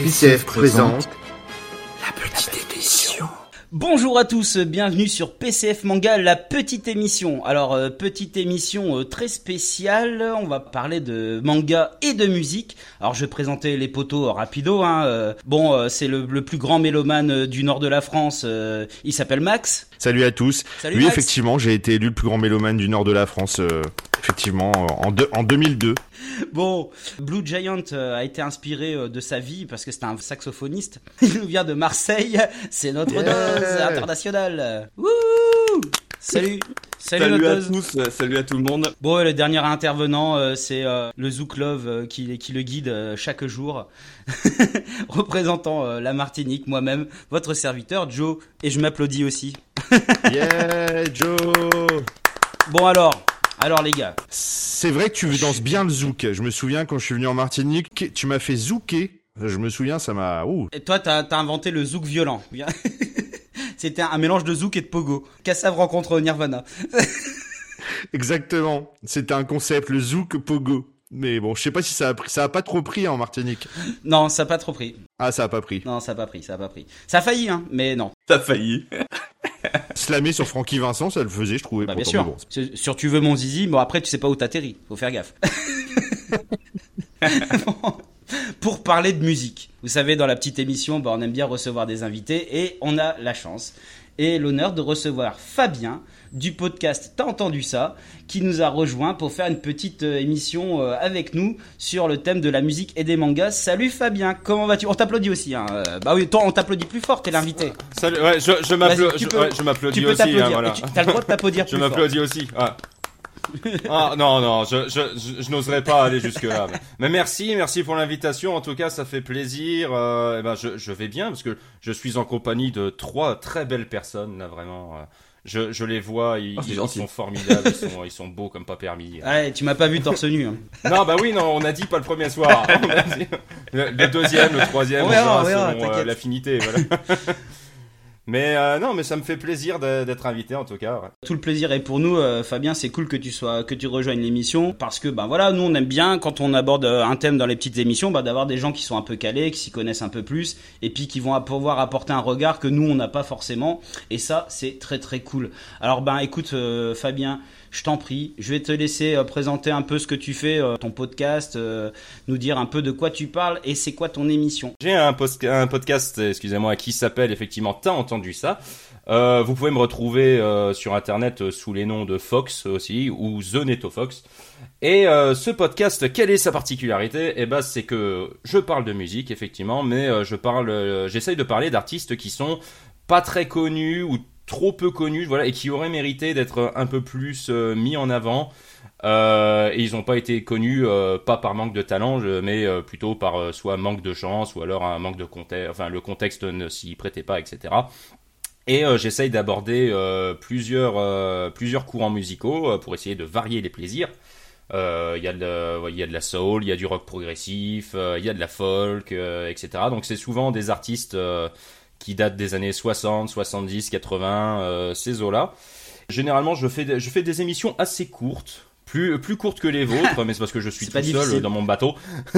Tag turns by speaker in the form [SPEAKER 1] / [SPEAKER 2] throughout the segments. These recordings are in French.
[SPEAKER 1] PCF présente la petite émission.
[SPEAKER 2] Bonjour à tous, bienvenue sur PCF Manga, la petite émission. Alors, petite émission très spéciale, on va parler de manga et de musique. Alors, je vais présenter les potos rapido. C'est le plus grand mélomane du nord de la France, il s'appelle Max.
[SPEAKER 3] Salut à tous.
[SPEAKER 2] Salut
[SPEAKER 3] oui,
[SPEAKER 2] Max.
[SPEAKER 3] Effectivement, j'ai été élu le plus grand mélomane du nord de la France, en 2002.
[SPEAKER 2] Bon, Blue Giant a été inspiré de sa vie parce que c'est un saxophoniste. Il nous vient de Marseille, c'est notre dose internationale. Wouh! Salut
[SPEAKER 4] Salut
[SPEAKER 2] notre
[SPEAKER 4] à
[SPEAKER 2] dose.
[SPEAKER 4] tous, salut à tout le monde.
[SPEAKER 2] Bon, le dernier intervenant, c'est le Zouk Love qui le guide chaque jour, représentant la Martinique, moi-même, votre serviteur Joe, et je m'applaudis aussi.
[SPEAKER 3] Yeah, Joe.
[SPEAKER 2] Bon alors les gars.
[SPEAKER 3] C'est vrai que tu danses bien le zouk. Je me souviens quand je suis venu en Martinique, tu m'as fait zouker. Je me souviens, ça m'a...
[SPEAKER 2] Et toi, t'as inventé le zouk violent. C'était un mélange de zouk et de pogo. Kassav rencontre Nirvana.
[SPEAKER 3] Exactement. C'était un concept, le zouk pogo. Mais bon, je sais pas si ça a pas trop pris en Martinique.
[SPEAKER 2] Non, ça a pas trop pris.
[SPEAKER 3] Ah, ça a pas pris.
[SPEAKER 2] Non, ça a pas pris. Ça a failli, mais non.
[SPEAKER 4] T'as failli.
[SPEAKER 3] Slammer sur Francky Vincent, ça le faisait, je trouvais.
[SPEAKER 2] Bah bien sûr.
[SPEAKER 3] Bon.
[SPEAKER 2] Sur Tu veux mon zizi, bon après tu sais pas où t'atterris. Faut faire gaffe. Pour parler de musique, vous savez, dans la petite émission, on aime bien recevoir des invités et on a la chance et l'honneur de recevoir Fabien du podcast T'as entendu ça, qui nous a rejoint pour faire une petite émission avec nous sur le thème de la musique et des mangas. Salut Fabien, comment vas-tu? On t'applaudit aussi. Bah oui, toi on t'applaudit plus fort, t'es l'invité.
[SPEAKER 4] Salut, ouais, je m'applaudis. Je m'applaudis
[SPEAKER 2] tu peux
[SPEAKER 4] aussi.
[SPEAKER 2] t'applaudir.
[SPEAKER 4] Voilà.
[SPEAKER 2] T'as le droit de t'applaudir plus
[SPEAKER 4] Je
[SPEAKER 2] fort.
[SPEAKER 4] m'applaudis aussi. Ah non, je n'oserais pas aller jusque là. Mais merci pour l'invitation. En tout cas, ça fait plaisir. Je vais bien parce que je suis en compagnie de 3 très belles personnes là, vraiment. Je les vois, ils sont formidables, ils sont beaux comme pas permis.
[SPEAKER 2] Ouais, tu m'as pas vu torse nu. Hein.
[SPEAKER 4] Non, bah oui, non, on a dit pas le premier soir. On a dit le deuxième, le troisième, on verra selon l'affinité. Voilà. Mais non, mais ça me fait plaisir d'être invité en tout cas. Ouais.
[SPEAKER 2] Tout le plaisir est pour nous, Fabien. C'est cool que tu rejoignes l'émission parce que nous on aime bien quand on aborde un thème dans les petites émissions, d'avoir des gens qui sont un peu calés, qui s'y connaissent un peu plus et puis qui vont pouvoir apporter un regard que nous on n'a pas forcément. Et ça c'est très très cool. Alors écoute Fabien, je t'en prie, je vais te laisser présenter un peu ce que tu fais, ton podcast, nous dire un peu de quoi tu parles et c'est quoi ton émission.
[SPEAKER 4] J'ai un podcast, excusez-moi, qui s'appelle effectivement T'as entendu ça. Vous pouvez me retrouver sur internet sous les noms de Fox aussi ou The Neto Fox. Et ce podcast, quelle est sa particularité? C'est que je parle de musique effectivement, mais j'essaye de parler d'artistes qui sont pas très connus ou trop peu connus, voilà, et qui auraient mérité d'être un peu plus mis en avant. Et ils n'ont pas été connus pas par manque de talent, mais plutôt par soit manque de chance ou alors un manque de contexte, enfin le contexte ne s'y prêtait pas, etc. Et j'essaye d'aborder plusieurs courants musicaux pour essayer de varier les plaisirs. Il y a de la soul, il y a du rock progressif, il y a de la folk, etc. Donc c'est souvent des artistes qui datent des années 60, 70, 80, ces eaux-là. Généralement, je fais des émissions assez courtes, plus courtes que les vôtres, mais c'est parce que je suis tout seul dans mon bateau.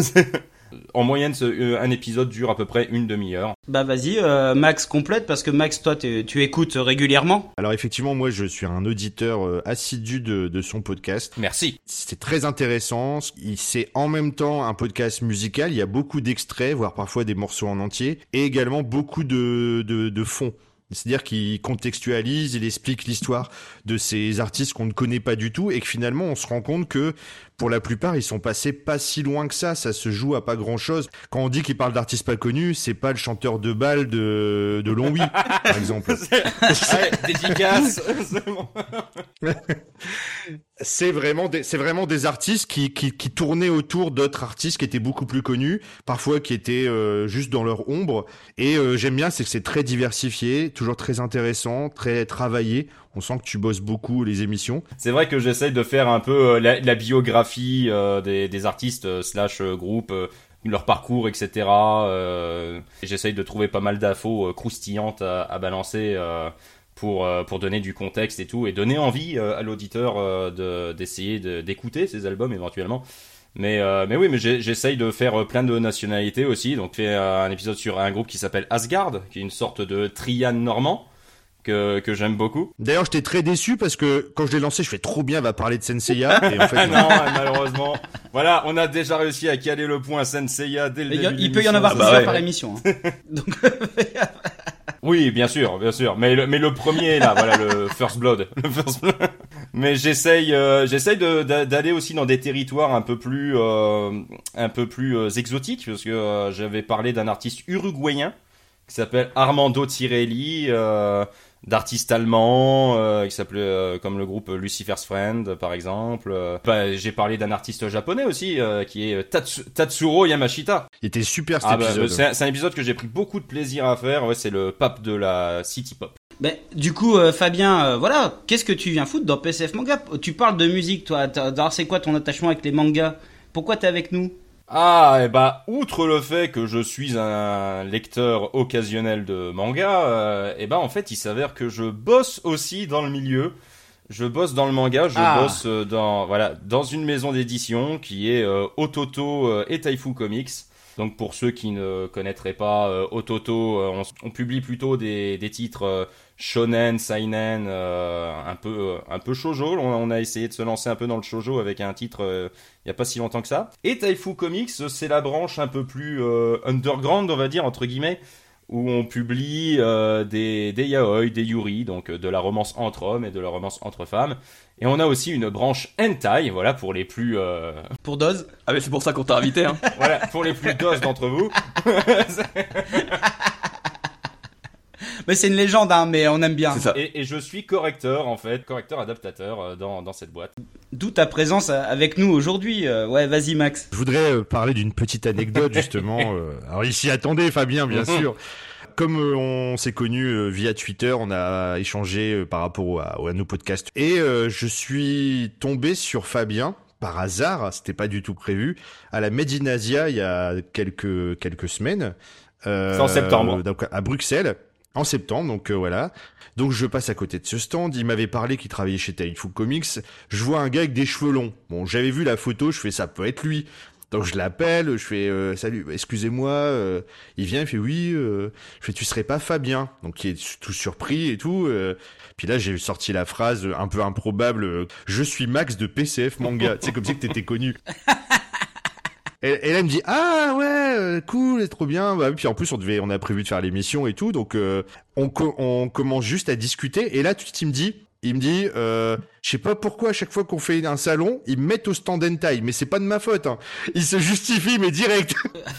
[SPEAKER 4] En moyenne, un épisode dure à peu près une demi-heure.
[SPEAKER 2] Vas-y, Max complète, parce que Max, toi, tu écoutes régulièrement.
[SPEAKER 3] Alors effectivement, moi je suis un auditeur assidu de son podcast.
[SPEAKER 4] Merci.
[SPEAKER 3] C'est très intéressant. C'est en même temps un podcast musical. Il y a beaucoup d'extraits, voire parfois des morceaux en entier, et également beaucoup de fond. C'est-à-dire qu'il contextualise, il explique l'histoire de ces artistes qu'on ne connaît pas du tout et que finalement on se rend compte que pour la plupart ils sont passés pas si loin que ça se joue à pas grand-chose. Quand on dit qu'il parle d'artistes pas connus, c'est pas le chanteur de bal de Longwy par exemple.
[SPEAKER 4] Dédicace.
[SPEAKER 3] C'est vraiment des artistes qui tournaient autour d'autres artistes qui étaient beaucoup plus connus, parfois qui étaient juste dans leur ombre. Et j'aime bien, c'est que c'est très diversifié, toujours très intéressant, très travaillé. On sent que tu bosses beaucoup les émissions.
[SPEAKER 4] C'est vrai que j'essaye de faire un peu la biographie des artistes / groupes, leur parcours, etc. Et j'essaye de trouver pas mal d'infos croustillantes à balancer pour donner du contexte et tout, et donner envie à l'auditeur d'essayer d'écouter ces albums éventuellement. Mais oui, mais j'essaye de faire plein de nationalités aussi. Donc, fait un épisode sur un groupe qui s'appelle Asgard, qui est une sorte de trian normand que j'aime beaucoup.
[SPEAKER 3] D'ailleurs, j'étais très déçu parce que quand je l'ai lancé, je fais trop bien, va parler de Senseiya. Et en fait,
[SPEAKER 4] non, malheureusement. Voilà, on a déjà réussi à caler le point Senseiya dès le début.
[SPEAKER 2] Il peut y en avoir plusieurs par émission. Hein. Donc,
[SPEAKER 4] oui, bien sûr. Mais le premier là, voilà, le First Blood. Mais j'essaye d'aller aussi dans des territoires un peu plus exotiques, parce que j'avais parlé d'un artiste uruguayen qui s'appelle Armando Tirelli, d'artistes allemands qui s'appelait comme le groupe Lucifer's Friend par exemple. J'ai parlé d'un artiste japonais aussi qui est Tatsuro Yamashita.
[SPEAKER 3] Il était super cet épisode.
[SPEAKER 4] C'est un épisode que j'ai pris beaucoup de plaisir à faire. Ouais, c'est le pape de la city pop.
[SPEAKER 2] Ben, du coup, Fabien, voilà, qu'est-ce que tu viens foutre dans PCF Manga? Tu parles de musique, toi. Alors, c'est quoi ton attachement avec les mangas? Pourquoi t'es avec nous?
[SPEAKER 4] Ah, et bah, outre le fait que je suis un lecteur occasionnel de manga, et bah, en fait, il s'avère que je bosse aussi dans le milieu. Je bosse dans le manga, bosse dans une maison d'édition qui est Ototo et Taifu Comics. Donc pour ceux qui ne connaîtraient pas Ototo, on publie plutôt des titres shonen, seinen, un peu shoujo. On a essayé de se lancer un peu dans le shoujo avec un titre il y a pas si longtemps que ça. Et Taifu Comics, c'est la branche un peu plus underground, on va dire entre guillemets, où on publie des yaoi, des yuri, donc de la romance entre hommes et de la romance entre femmes. Et on a aussi une branche hentai, voilà, pour les plus...
[SPEAKER 2] Pour dose.
[SPEAKER 1] Ah mais c'est pour ça qu'on t'a invité, hein.
[SPEAKER 4] Voilà, pour les plus doses d'entre vous.
[SPEAKER 2] Mais c'est une légende, hein, mais on aime bien.
[SPEAKER 1] C'est ça.
[SPEAKER 4] Et je suis correcteur, en fait, correcteur-adaptateur dans cette boîte.
[SPEAKER 2] D'où ta présence avec nous aujourd'hui. Ouais, vas-y Max.
[SPEAKER 3] Je voudrais parler d'une petite anecdote, justement. Alors ici, attendez Fabien, bien sûr. Comme on s'est connus via Twitter, on a échangé par rapport à nos podcasts. Et je suis tombé sur Fabien, par hasard, c'était pas du tout prévu, à la Made in Asia il y a quelques semaines.
[SPEAKER 4] C'est en septembre.
[SPEAKER 3] Donc à Bruxelles. En septembre, donc voilà. Donc je passe à côté de ce stand, il m'avait parlé qu'il travaillait chez Taifu Comics. Je vois un gars avec des cheveux longs. Bon, j'avais vu la photo, je fais ça peut être lui. Donc je l'appelle, je fais salut, excusez-moi, il vient, il fait oui, je fais tu serais pas Fabien. Donc il est tout surpris et tout. Puis là j'ai sorti la phrase un peu improbable, je suis Max de PCF Manga. C'est comme si que t'étais connu. Et là, elle me dit ah ouais cool, c'est trop bien. Bah, puis en plus on a prévu de faire l'émission et tout, donc on commence juste à discuter. Et là tout de suite il me dit je sais pas pourquoi à chaque fois qu'on fait un salon ils me mettent au stand hentai, mais c'est pas de ma faute. Hein. Il se justifie mais direct.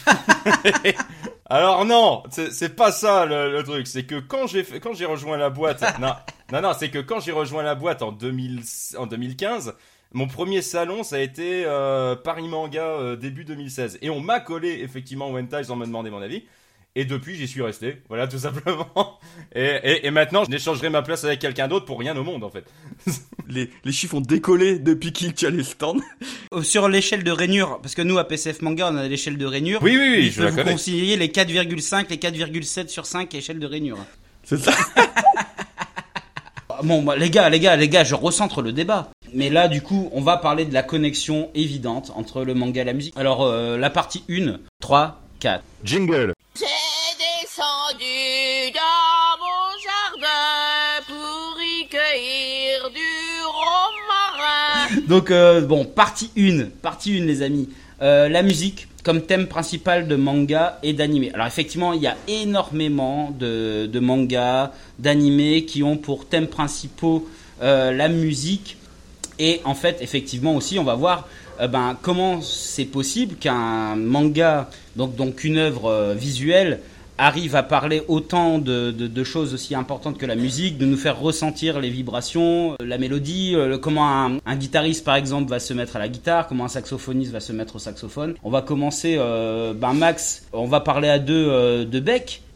[SPEAKER 4] Alors non, c'est pas ça le truc. C'est que quand j'ai rejoint la boîte, non, c'est que quand j'ai rejoint la boîte en 2015. Mon premier salon, ça a été Paris Manga début 2016. Et on m'a collé effectivement au hentai sans me demander mon avis. Et depuis, j'y suis resté. Voilà, tout simplement. Et maintenant, je n'échangerai ma place avec quelqu'un d'autre pour rien au monde, en fait.
[SPEAKER 1] Les chiffres ont décollé depuis qu'il tient les stands.
[SPEAKER 2] Sur l'échelle de rainure, parce que nous, à PCF Manga, on a l'échelle de rainure.
[SPEAKER 4] Oui, je la
[SPEAKER 2] connais. Vous conseillez les 4,5, les 4,7 sur 5 échelles de rainure.
[SPEAKER 1] C'est ça.
[SPEAKER 2] Bon, bah, les gars, je recentre le débat. Mais là, du coup, on va parler de la connexion évidente entre le manga et la musique. Alors, la partie 1, 3, 4.
[SPEAKER 3] Jingle.
[SPEAKER 5] J'ai descendu dans mon jardin pour y cueillir du romarin.
[SPEAKER 2] Donc, bon, partie 1, les amis. La musique comme thème principal de manga et d'anime. Alors effectivement, il y a énormément de mangas, d'animés qui ont pour thème principaux la musique. Et en fait, effectivement aussi, on va voir comment c'est possible qu'un manga, donc une œuvre visuelle, arrive à parler autant de choses aussi importantes que la musique, de nous faire ressentir les vibrations, la mélodie, comment un guitariste par exemple va se mettre à la guitare, comment un saxophoniste va se mettre au saxophone. On va commencer, Max, on va parler à deux de Beck,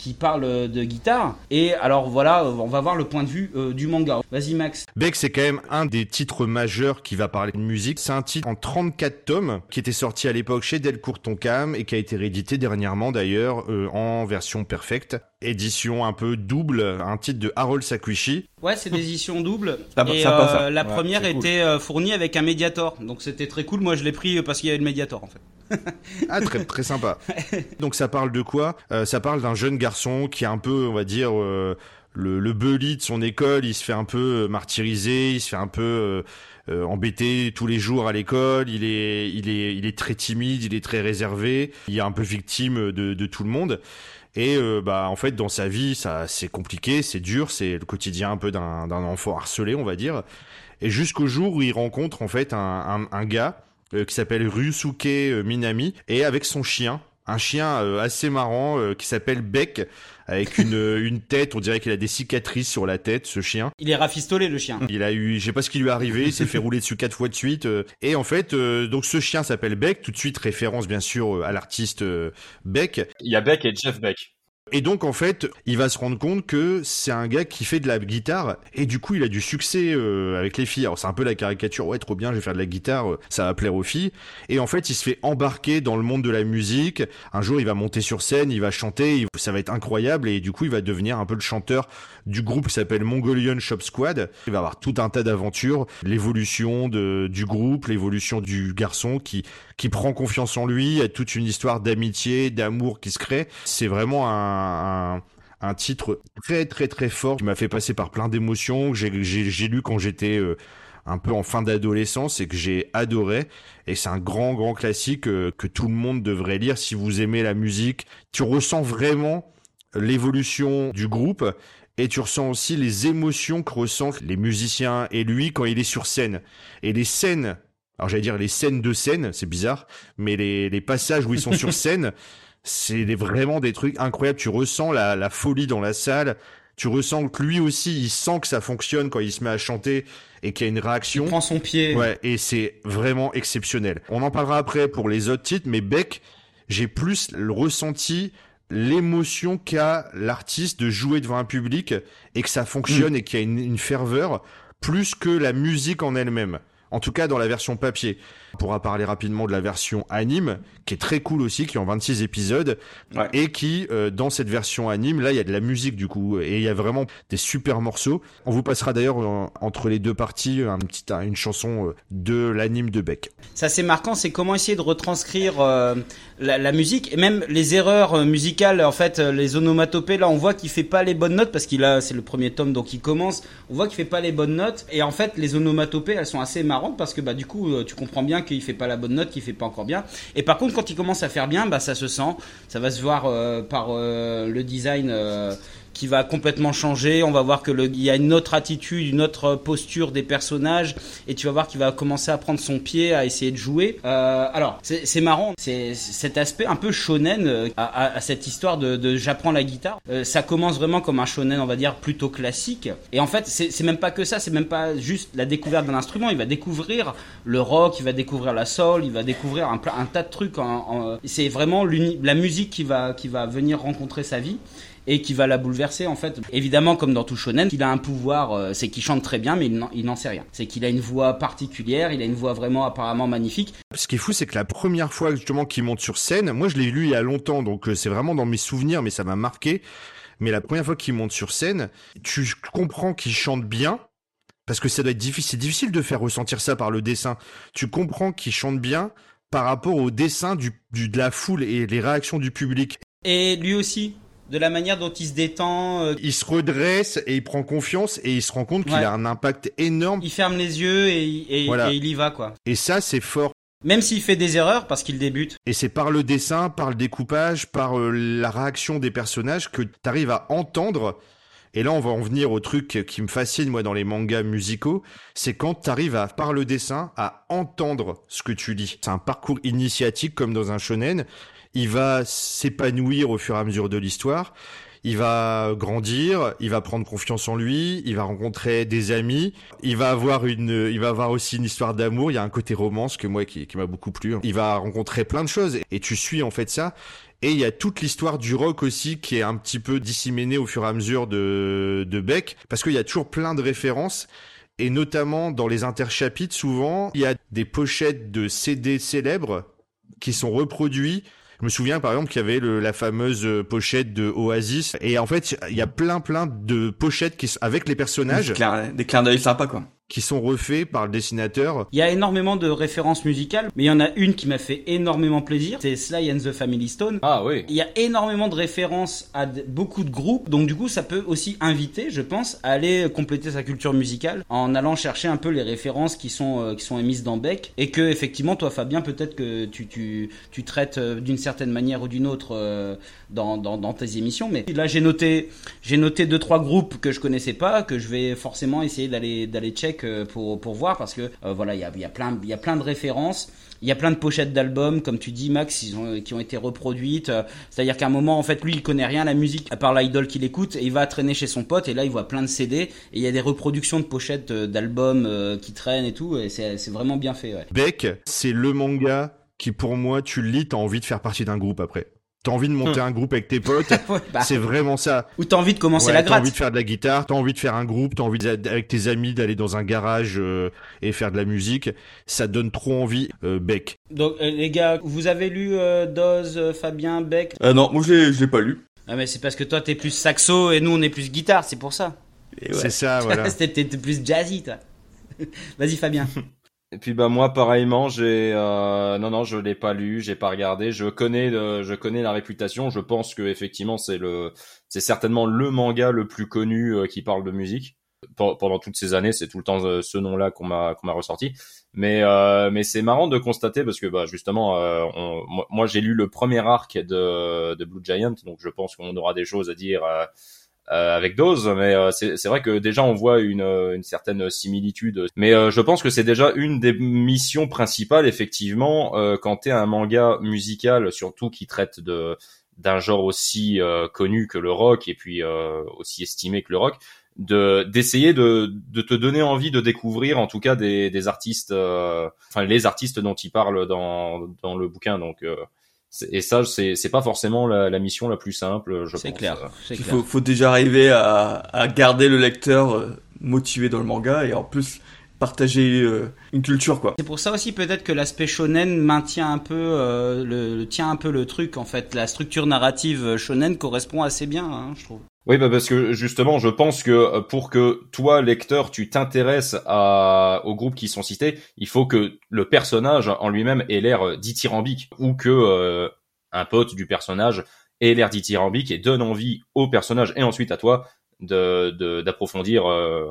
[SPEAKER 2] qui parle de guitare. Et alors voilà, on va voir le point de vue du manga. Vas-y Max.
[SPEAKER 3] Beck, c'est quand même un des titres majeurs qui va parler de musique. C'est un titre en 34 tomes qui était sorti à l'époque chez Delcourt Tonkam et qui a été réédité dernièrement d'ailleurs en version perfecte. Édition un peu double, un titre de Harold Sakuichi.
[SPEAKER 2] Ouais, c'est des éditions doubles.
[SPEAKER 4] Et
[SPEAKER 2] la première était fournie avec un Mediator. Donc c'était très cool. Moi je l'ai pris parce qu'il y avait le Mediator en fait.
[SPEAKER 3] Ah, très très sympa. Donc ça parle de quoi ? Ça parle d'un jeune garçon qui est un peu, on va dire, le bully de son école. Il se fait un peu martyriser, il se fait un peu embêter tous les jours à l'école. Il est très timide, il est très réservé. Il est un peu victime de tout le monde. Et en fait dans sa vie ça c'est compliqué, c'est dur, c'est le quotidien un peu d'un enfant harcelé on va dire. Et jusqu'au jour où il rencontre en fait un gars qui s'appelle Ryusuke Minami et avec son chien, un chien assez marrant qui s'appelle Beck avec une tête, on dirait qu'il a des cicatrices sur la tête ce chien.
[SPEAKER 2] Il est rafistolé le chien.
[SPEAKER 3] Il a eu, je sais pas ce qui lui est arrivé, il s'est fait rouler dessus 4 fois de suite et en fait donc ce chien s'appelle Beck, tout de suite référence bien sûr à l'artiste Beck.
[SPEAKER 4] Il y a Beck et Jeff Beck.
[SPEAKER 3] Et donc en fait, il va se rendre compte que c'est un gars qui fait de la guitare et du coup il a du succès avec les filles. Alors c'est un peu la caricature, ouais trop bien, je vais faire de la guitare, ça va plaire aux filles. Et en fait il se fait embarquer dans le monde de la musique. Un jour il va monter sur scène, il va chanter, ça va être incroyable et du coup il va devenir un peu le chanteur du groupe qui s'appelle Mongolian Shop Squad. Il va avoir tout un tas d'aventures, l'évolution du groupe, l'évolution du garçon qui prend confiance en lui, il y a toute une histoire d'amitié, d'amour qui se crée. C'est vraiment un titre très très très fort qui m'a fait passer par plein d'émotions, que j'ai lu quand j'étais un peu en fin d'adolescence et que j'ai adoré. Et c'est un grand grand classique que tout le monde devrait lire si vous aimez la musique. Tu ressens vraiment l'évolution du groupe et tu ressens aussi les émotions que ressentent les musiciens et lui quand il est sur scène. Et les scènes, alors j'allais dire les scènes de scène, c'est bizarre, mais les passages où ils sont sur scène, c'est vraiment des trucs incroyables. Tu ressens la folie dans la salle. Tu ressens que lui aussi, il sent que ça fonctionne quand il se met à chanter et qu'il y a une réaction.
[SPEAKER 2] Il prend son pied.
[SPEAKER 3] Ouais, et c'est vraiment exceptionnel. On en parlera après pour les autres titres, mais Beck, j'ai plus le ressenti, l'émotion qu'a l'artiste de jouer devant un public et que ça fonctionne et qu'il y a une ferveur plus que la musique en elle-même. En tout cas, dans la version papier. On pourra parler rapidement de la version anime, qui est très cool aussi, qui est en 26 épisodes, ouais. Et qui, dans cette version anime, là, il y a de la musique du coup, et il y a vraiment des super morceaux. On vous passera d'ailleurs, entre les deux parties, une chanson de l'anime de Beck.
[SPEAKER 2] Ça, c'est marquant, c'est comment essayer de retranscrire la musique, et même les erreurs musicales, en fait, les onomatopées, là, on voit qu'il fait pas les bonnes notes, parce c'est le premier tome, donc il commence, on voit qu'il fait pas les bonnes notes, et en fait, les onomatopées, elles sont assez marrantes, parce que, du coup, tu comprends bien qu'il fait pas la bonne note, qu'il fait pas encore bien. Et par contre, quand il commence à faire bien, ça se sent, ça va se voir par le design qui va complètement changer. On va voir que il y a une autre attitude, une autre posture des personnages, et tu vas voir qu'il va commencer à prendre son pied, à essayer de jouer. Alors, c'est marrant, c'est cet aspect un peu shonen à cette histoire de j'apprends la guitare. Ça commence vraiment comme un shonen, on va dire, plutôt classique. Et en fait, c'est même pas que ça, c'est même pas juste la découverte d'un instrument. Il va découvrir le rock, il va découvrir la soul, il va découvrir un tas de trucs. C'est vraiment la musique qui va venir rencontrer sa vie et qui va la bouleverser en fait. Évidemment, comme dans tout shonen, il a un pouvoir, c'est qu'il chante très bien, mais il n'en sait rien. C'est qu'il a une voix particulière, il a une voix vraiment apparemment magnifique.
[SPEAKER 3] Ce qui est fou, c'est que la première fois justement qu'il monte sur scène, moi je l'ai lu il y a longtemps, donc c'est vraiment dans mes souvenirs, mais ça m'a marqué. Mais la première fois qu'il monte sur scène, tu comprends qu'il chante bien, parce que ça doit être difficile, c'est difficile de faire ressentir ça par le dessin. Tu comprends qu'il chante bien par rapport au dessin de la foule et les réactions du public.
[SPEAKER 2] Et lui aussi, de la manière dont il se détend.
[SPEAKER 3] Il se redresse et il prend confiance et il se rend compte qu'il a un impact énorme.
[SPEAKER 2] Il ferme les yeux et il y va, quoi.
[SPEAKER 3] Et ça, c'est fort.
[SPEAKER 2] Même s'il fait des erreurs parce qu'il débute.
[SPEAKER 3] Et c'est par le dessin, par le découpage, par la réaction des personnages que t'arrives à entendre. Et là, on va en venir au truc qui me fascine, moi, dans les mangas musicaux. C'est quand t'arrives par le dessin, à entendre ce que tu lis. C'est un parcours initiatique comme dans un shonen. Il va s'épanouir au fur et à mesure de l'histoire. il va grandir, il va prendre confiance en lui, il va rencontrer des amis, il va avoir aussi une histoire d'amour, il y a un côté romance qui m'a beaucoup plu. Il va rencontrer plein de choses et tu suis en fait ça. Et il y a toute l'histoire du rock aussi qui est un petit peu disséminée au fur et à mesure de Beck, parce qu'il y a toujours plein de références. Et notamment dans les interchapitres, souvent, il y a des pochettes de CD célèbres qui sont reproduits. Je me souviens par exemple qu'il y avait la fameuse pochette de Oasis. Et en fait, il y a plein de pochettes avec les personnages.
[SPEAKER 1] Des clins d'œil sympas, quoi.
[SPEAKER 3] Qui sont refaits par le dessinateur.
[SPEAKER 2] Il y a énormément de références musicales, mais il y en a une qui m'a fait énormément plaisir, c'est Sly and the Family Stone.
[SPEAKER 4] Ah oui.
[SPEAKER 2] Il y a énormément de références à beaucoup de groupes, donc du coup ça peut aussi inviter, je pense, à aller compléter sa culture musicale en allant chercher un peu les références qui sont émises dans Beck, et que effectivement toi Fabien, peut-être que tu traites d'une certaine manière ou d'une autre dans tes émissions, mais là j'ai noté 2-3 groupes que je connaissais pas, que je vais forcément essayer d'aller check pour voir, parce que voilà, il y a plein de références, il y a plein de pochettes d'albums, comme tu dis Max, qui ont été reproduites, c'est-à-dire qu'à un moment en fait lui il connaît rien à la musique à part l'idole qu'il écoute, et il va traîner chez son pote et là il voit plein de CD et il y a des reproductions de pochettes d'albums qui traînent et tout, et c'est vraiment bien fait, ouais.
[SPEAKER 3] Beck, c'est le manga qui pour moi tu le lis, t'as envie de faire partie d'un groupe après. T'as envie de monter un groupe avec tes potes,
[SPEAKER 2] Ouais,
[SPEAKER 3] c'est vraiment ça.
[SPEAKER 2] Ou t'as envie de commencer la gratte.
[SPEAKER 3] T'as envie de faire de la guitare, t'as envie de faire un groupe, t'as envie avec tes amis d'aller dans un garage et faire de la musique. Ça donne trop envie, Beck.
[SPEAKER 2] Donc les gars, vous avez lu Doz, Fabien, Beck?
[SPEAKER 1] Non, moi je l'ai pas lu.
[SPEAKER 2] Ah mais c'est parce que toi t'es plus saxo et nous on est plus guitare, c'est pour ça.
[SPEAKER 1] Et ouais.
[SPEAKER 3] C'est ça, voilà.
[SPEAKER 2] T'es plus jazzy, toi. Vas-y Fabien.
[SPEAKER 4] Et puis bah moi pareillement, non, je l'ai pas lu, j'ai pas regardé, je connais la réputation, je pense que effectivement c'est certainement le manga le plus connu qui parle de musique. Pendant toutes ces années, c'est tout le temps ce nom-là qu'on m'a ressorti. Mais c'est marrant de constater parce que bah justement moi j'ai lu le premier arc de Blue Giant, donc je pense qu'on aura des choses à dire avec Dose, mais c'est vrai que déjà on voit une certaine similitude, mais je pense que c'est déjà une des missions principales effectivement quand t'es un manga musical, surtout qui traite d'un genre aussi connu que le rock et puis aussi estimé que le rock, d'essayer de te donner envie de découvrir en tout cas des artistes, enfin les artistes dont il parle dans le bouquin, donc et ça, c'est pas forcément la mission la plus simple, je pense.
[SPEAKER 2] C'est clair.
[SPEAKER 1] Il faut déjà arriver à garder le lecteur motivé dans le manga et en plus partager une culture, quoi.
[SPEAKER 2] C'est pour ça aussi peut-être que l'aspect shonen maintient un peu tient un peu le truc, en fait. La structure narrative shonen correspond assez bien, hein, je trouve.
[SPEAKER 4] Oui, bah parce que justement, je pense que pour que toi, lecteur, tu t'intéresses aux groupes qui sont cités, il faut que le personnage en lui-même ait l'air dithyrambique, ou que un pote du personnage ait l'air dithyrambique et donne envie au personnage et ensuite à toi d'approfondir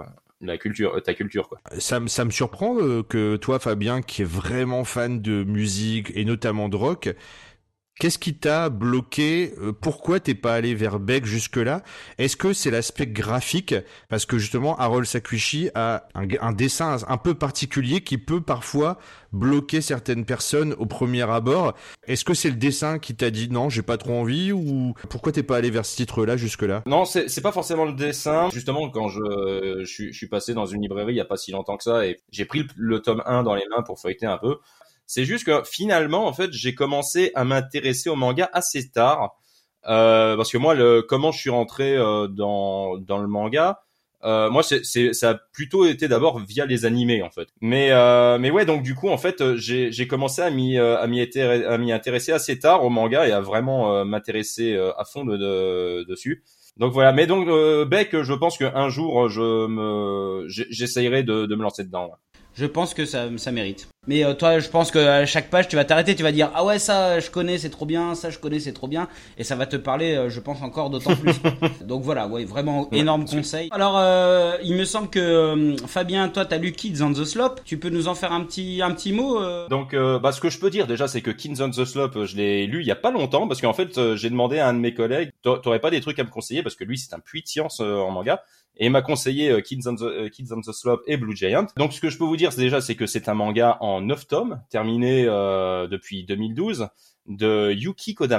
[SPEAKER 4] ta culture, quoi.
[SPEAKER 3] Ça me surprend que toi, Fabien, qui est vraiment fan de musique et notamment de rock, qu'est-ce qui t'a bloqué? Pourquoi t'es pas allé vers Beck jusque-là? Est-ce que c'est l'aspect graphique? Parce que justement, Harold Sakuichi a un dessin un peu particulier qui peut parfois bloquer certaines personnes au premier abord. Est-ce que c'est le dessin qui t'a dit non, j'ai pas trop envie, ou pourquoi t'es pas allé vers ce titre-là jusque-là?
[SPEAKER 4] Non, c'est pas forcément le dessin. Justement, quand je suis passé dans une librairie il y a pas si longtemps que ça et j'ai pris le tome 1 dans les mains pour feuilleter un peu. C'est juste que finalement, en fait, j'ai commencé à m'intéresser au manga assez tard, parce que moi, comment je suis rentré dans le manga, moi, ça a plutôt été d'abord via les animés, en fait. Mais ouais, donc du coup, en fait, j'ai commencé à m'y intéresser assez tard au manga et à vraiment m'intéresser à fond dessus. Donc voilà. Mais donc Beck, je pense qu'un jour, j'essayerai de me lancer dedans. Ouais.
[SPEAKER 2] Je pense que ça mérite. Mais toi, je pense qu'à chaque page, tu vas t'arrêter, tu vas dire ah ouais, ça je connais, c'est trop bien, ça je connais, c'est trop bien, et ça va te parler, je pense encore d'autant plus. Donc voilà, ouais, vraiment énorme conseil. Alors, il me semble que Fabien, toi, t'as lu Kids on the Slope. Tu peux nous en faire un petit mot
[SPEAKER 4] Donc, ce que je peux dire déjà, c'est que Kids on the Slope, je l'ai lu il y a pas longtemps, parce qu'en fait, j'ai demandé à un de mes collègues, t'aurais pas des trucs à me conseiller, parce que lui, c'est un puits de science en manga. Et il m'a conseillé Kids on the Slope et Blue Giant. Donc ce que je peux vous dire, c'est que c'est un manga en 9 tomes, terminé depuis 2012, de Yuki Kodama.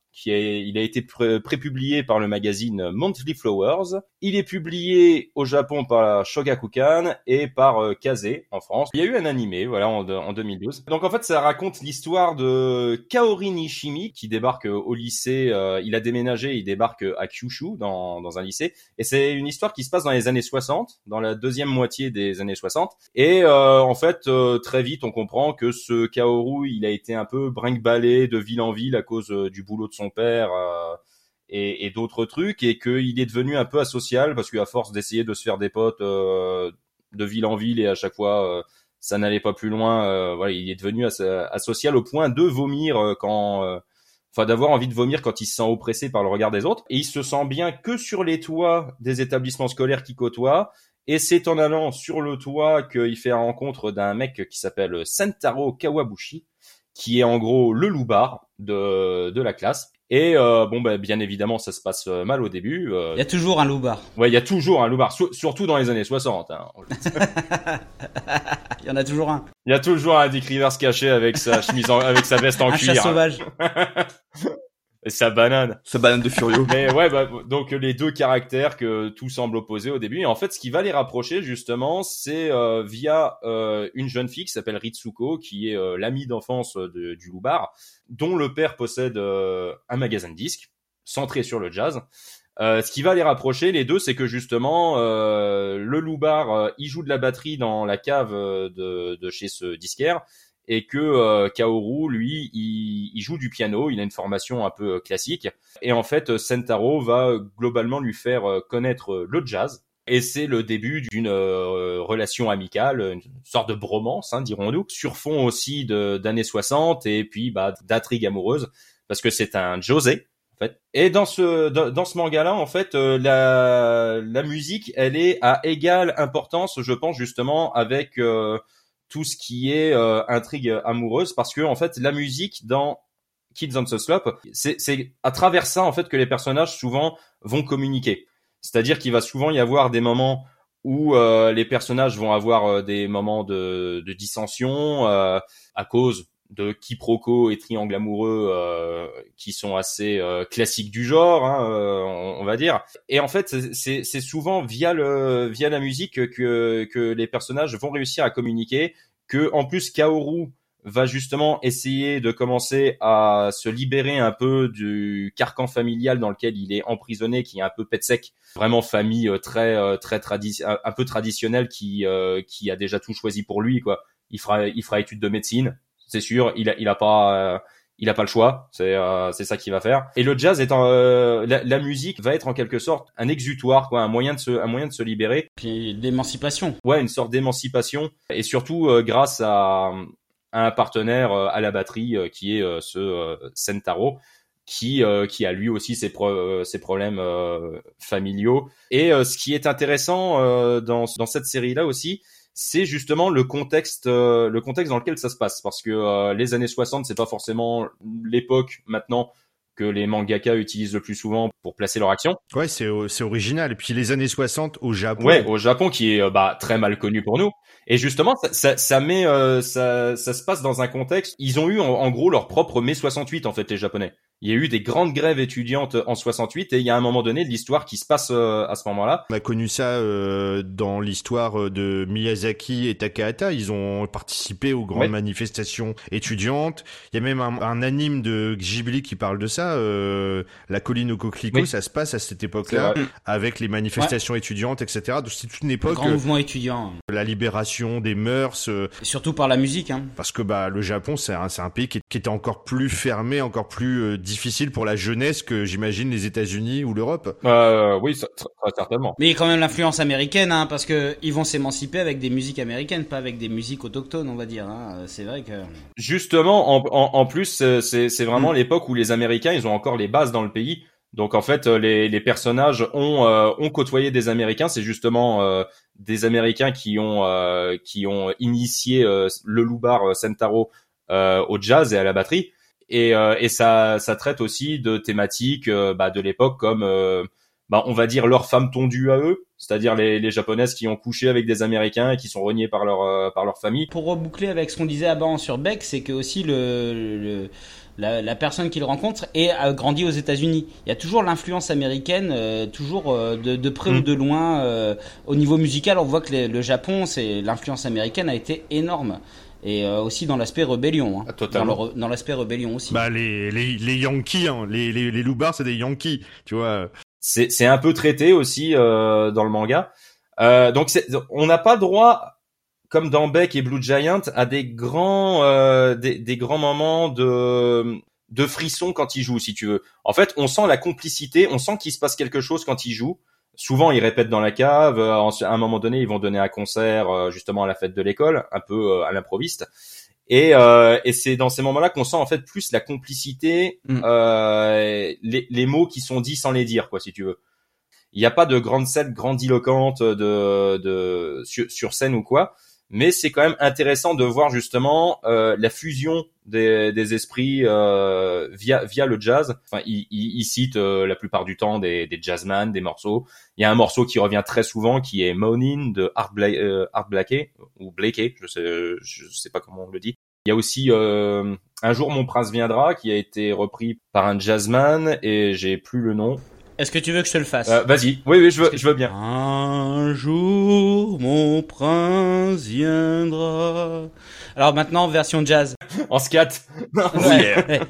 [SPEAKER 4] il a été prépublié par le magazine Monthly Flowers. Il est publié au Japon par Shogakukan et par Kaze en France. Il y a eu un animé, voilà, en 2012. Donc en fait, ça raconte l'histoire de Kaori Nishimi qui débarque au lycée. Il a déménagé, il débarque à Kyushu dans un lycée. Et c'est une histoire qui se passe dans les années 60, dans la deuxième moitié des années 60. Et en fait, très vite, on comprend que ce Kaoru, il a été un peu brinque-ballé de ville en ville à cause du boulot de son père et d'autres trucs, et qu'il est devenu un peu asocial parce qu'à force d'essayer de se faire des potes de ville en ville et à chaque fois ça n'allait pas plus loin, voilà, il est devenu asocial au point de vomir d'avoir envie de vomir quand il se sent oppressé par le regard des autres, et il se sent bien que sur les toits des établissements scolaires qu'il côtoie. Et c'est en allant sur le toit qu'il fait la rencontre d'un mec qui s'appelle Sentaro Kawabushi, qui est en gros le loupard de la classe. Et bien évidemment, ça se passe mal au début.
[SPEAKER 2] Il y a toujours un loupard.
[SPEAKER 4] Ouais, il y a toujours un loupard, surtout dans les années 60. Hein.
[SPEAKER 2] Il y en a toujours un.
[SPEAKER 4] Il y a toujours un Dick Rivers caché avec sa chemise, avec sa veste en cuir.
[SPEAKER 2] Un chat sauvage.
[SPEAKER 4] Et sa banane
[SPEAKER 1] de Furio.
[SPEAKER 4] Mais ouais, donc les deux caractères que tout semble opposer au début. Et en fait, ce qui va les rapprocher justement, c'est via une jeune fille qui s'appelle Ritsuko, qui est l'amie d'enfance du loupard, dont le père possède un magasin de disques centré sur le jazz. Ce qui va les rapprocher, les deux, c'est que justement le loupard, il joue de la batterie dans la cave de chez ce disquaire. Et que Kaoru, lui, il joue du piano, il a une formation un peu classique. Et en fait, Sentaro va globalement lui faire connaître le jazz. Et c'est le début d'une relation amicale, une sorte de bromance, hein, dirons-nous, sur fond aussi d'années 60 et puis d'intrigue amoureuse, parce que c'est un josei. En fait. Et dans ce manga-là, en fait, la musique, elle est à égale importance, je pense, justement, avec tout ce qui est intrigue amoureuse, parce que en fait la musique dans Kids on the Slope, c'est à travers ça en fait que les personnages souvent vont communiquer. C'est-à-dire qu'il va souvent y avoir des moments où les personnages vont avoir des moments de dissension à cause de quiproquos et triangles amoureux qui sont assez classiques du genre, hein, on va dire. Et en fait, c'est souvent via la musique que les personnages vont réussir à communiquer, que en plus Kaoru va justement essayer de commencer à se libérer un peu du carcan familial dans lequel il est emprisonné, qui est un peu pet sec, vraiment famille un peu traditionnelle qui a déjà tout choisi pour lui, quoi. Il fera études de médecine. C'est sûr, il a pas le choix, c'est ça qu'il va faire. Et le jazz étant la musique va être en quelque sorte un exutoire, quoi, un moyen de se libérer.
[SPEAKER 2] Puis d'émancipation.
[SPEAKER 4] Ouais, une sorte d'émancipation, et surtout grâce à un partenaire à la batterie qui est ce Sentaro, qui a lui aussi ses problèmes familiaux. Et ce qui est intéressant dans cette série-là aussi, c'est justement le contexte dans lequel ça se passe, parce que les années 60, c'est pas forcément l'époque maintenant que les mangaka utilisent le plus souvent pour placer leur action.
[SPEAKER 3] Ouais, c'est original. Et puis les années 60 au Japon.
[SPEAKER 4] Ouais, au Japon, qui est très mal connu pour nous. Et justement, ça se passe dans un contexte. Ils ont eu en gros leur propre mai 68 en fait, les Japonais. Il y a eu des grandes grèves étudiantes en 68, et il y a un moment donné de l'histoire qui se passe à ce moment-là.
[SPEAKER 3] On a connu ça dans l'histoire de Miyazaki et Takahata. Ils ont participé aux grandes manifestations étudiantes. Il y a même un anime de Ghibli qui parle de ça. La colline aux coquelicots, ça se passe à cette époque-là, avec les manifestations étudiantes, etc. Donc c'est toute une époque.
[SPEAKER 2] Le grand mouvement étudiant.
[SPEAKER 3] La libération des mœurs.
[SPEAKER 2] Et surtout par la musique, hein.
[SPEAKER 3] Parce que le Japon, c'est un pays qui était encore plus fermé, encore plus difficile pour la jeunesse que j'imagine les États-Unis ou l'Europe.
[SPEAKER 4] Oui, certainement.
[SPEAKER 2] Mais il y a quand même l'influence américaine, hein, parce que ils vont s'émanciper avec des musiques américaines, pas avec des musiques autochtones, on va dire. Hein. C'est vrai que.
[SPEAKER 4] Justement, en plus, c'est vraiment l'époque où les Américains, ils ont encore les bases dans le pays. Donc en fait, les personnages ont côtoyé des Américains. C'est justement des Américains qui ont initié le loupard Sentaro au jazz et à la batterie. Et ça traite aussi de thématiques de l'époque comme on va dire leurs femmes tondues à eux, c'est-à-dire les japonaises qui ont couché avec des Américains et qui sont reniées par leur famille.
[SPEAKER 2] Pour reboucler avec ce qu'on disait avant sur Beck, c'est que aussi la personne qu'il rencontre a grandi aux États-Unis. Il y a toujours l'influence américaine, toujours de près ou de loin. Au niveau musical, on voit que le Japon, l'influence américaine a été énorme. Et aussi dans l'aspect rébellion, hein.
[SPEAKER 4] Totalement.
[SPEAKER 2] Dans l'aspect rébellion aussi.
[SPEAKER 3] Bah les Yankees, hein, les loupards, c'est des Yankees, tu vois.
[SPEAKER 4] C'est un peu traité aussi dans le manga. Donc on n'a pas droit, comme dans Beck et Blue Giant, à des grands moments de frisson quand ils jouent, si tu veux. En fait, on sent la complicité, on sent qu'il se passe quelque chose quand ils jouent. Souvent, ils répètent dans la cave. À un moment donné, ils vont donner un concert justement à la fête de l'école, un peu à l'improviste. Et c'est dans ces moments-là qu'on sent en fait plus la complicité, les mots qui sont dits sans les dire, quoi, si tu veux. Il n'y a pas de grande scène grandiloquente sur scène ou quoi, mais c'est quand même intéressant de voir justement la fusion des esprits via le jazz. Enfin, il cite la plupart du temps des jazzman, des morceaux. Il y a un morceau qui revient très souvent qui est Moanin' de Art Blakey ou Blakey, je sais pas comment on le dit. Il y a aussi Un jour mon prince viendra qui a été repris par un jazzman et j'ai plus le nom.
[SPEAKER 2] Est-ce que tu veux que je te le fasse?
[SPEAKER 4] Vas-y. Oui, je veux bien.
[SPEAKER 2] Un jour, mon prince viendra. Alors maintenant, version jazz.
[SPEAKER 4] En scat.
[SPEAKER 2] Ouais.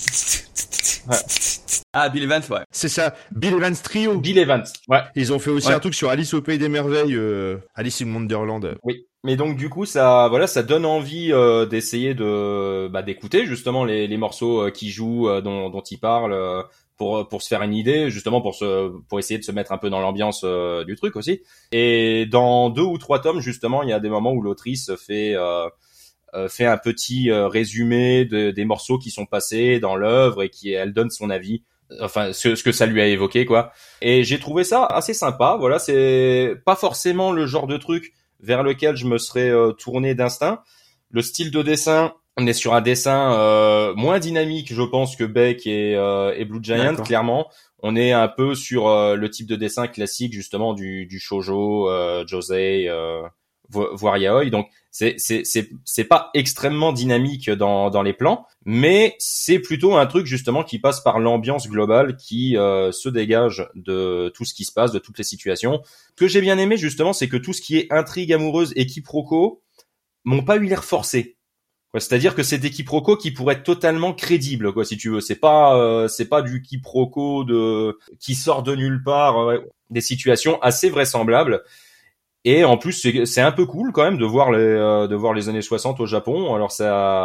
[SPEAKER 1] Ah, Bill Evans, ouais.
[SPEAKER 3] C'est ça, Bill Evans Trio.
[SPEAKER 4] Bill Evans. Ouais.
[SPEAKER 3] Ils ont fait aussi un truc sur Alice au Pays des Merveilles, Alice in Wonderland.
[SPEAKER 4] Oui. Mais donc du coup ça donne envie d'essayer d'écouter justement les morceaux qui jouent dont il parle pour se faire une idée, justement pour essayer de se mettre un peu dans l'ambiance du truc aussi. Et dans 2 ou 3 tomes justement, il y a des moments où l'autrice fait un petit résumé des morceaux qui sont passés dans l'œuvre et elle donne son avis, enfin ce que ça lui a évoqué, quoi. Et j'ai trouvé ça assez sympa. Voilà, c'est pas forcément le genre de truc vers lequel je me serais tourné d'instinct. Le style de dessin, on est sur un dessin moins dynamique, je pense, que Beck et Blue Giant. D'accord. Clairement. On est un peu sur le type de dessin classique, justement, du shoujo, josei, voire yaoi. Donc, c'est pas extrêmement dynamique dans les plans, mais c'est plutôt un truc, justement, qui passe par l'ambiance globale qui se dégage de tout ce qui se passe, de toutes les situations. Ce que j'ai bien aimé, justement, c'est que tout ce qui est intrigue amoureuse et quiproquo m'ont pas eu l'air forcés. C'est-à-dire que c'est des quiproquos qui pourraient être totalement crédibles, quoi, si tu veux. C'est pas du quiproquo qui sort de nulle part, des situations assez vraisemblables. Et en plus, c'est un peu cool quand même de voir les années 60 au Japon. Alors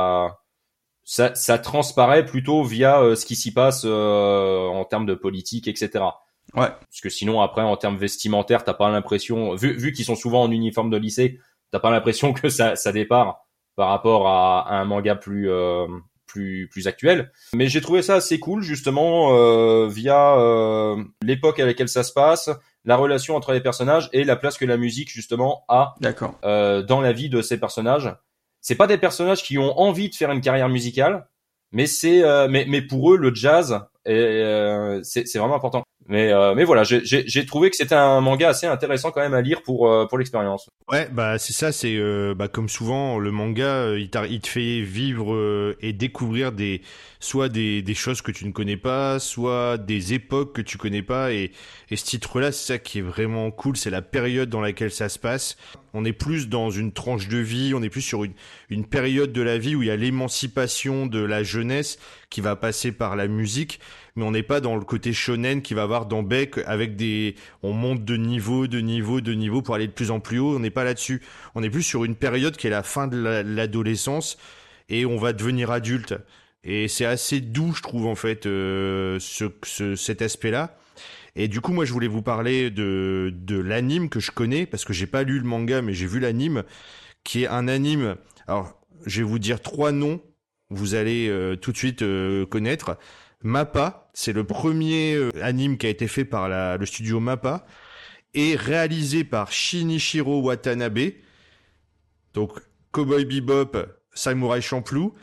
[SPEAKER 4] ça transparaît plutôt via ce qui s'y passe en termes de politique, etc.
[SPEAKER 1] Ouais.
[SPEAKER 4] Parce que sinon après en termes vestimentaires, t'as pas l'impression, vu qu'ils sont souvent en uniforme de lycée, t'as pas l'impression que ça départ par rapport à un manga plus actuel. Mais j'ai trouvé ça assez cool justement via l'époque à laquelle ça se passe, la relation entre les personnages et la place que la musique justement a dans la vie de ces personnages. C'est pas des personnages qui ont envie de faire une carrière musicale, mais mais pour eux le jazz c'est vraiment important. Mais voilà, j'ai trouvé que c'était un manga assez intéressant quand même à lire pour l'expérience.
[SPEAKER 3] Ouais, bah c'est ça, c'est comme souvent le manga, il te fait vivre et découvrir soit des choses que tu ne connais pas, soit des époques que tu connais pas, et ce titre-là, c'est ça qui est vraiment cool, c'est la période dans laquelle ça se passe. On est plus dans une tranche de vie, on est plus sur une période de la vie où il y a l'émancipation de la jeunesse qui va passer par la musique, mais on n'est pas dans le côté shonen qui va avoir dans Beck avec on monte de niveau pour aller de plus en plus haut. On n'est pas là-dessus. On est plus sur une période qui est la fin de l'adolescence et on va devenir adulte. Et c'est assez doux, je trouve, en fait, cet aspect-là. Et du coup, moi, je voulais vous parler de l'anime que je connais, parce que j'ai pas lu le manga, mais j'ai vu l'anime, qui est un anime. Alors, je vais vous dire 3 noms. Vous allez tout de suite connaître. Mappa, c'est le premier anime qui a été fait par le studio Mappa et réalisé par Shinichiro Watanabe, donc Cowboy Bebop, Samurai Champloo,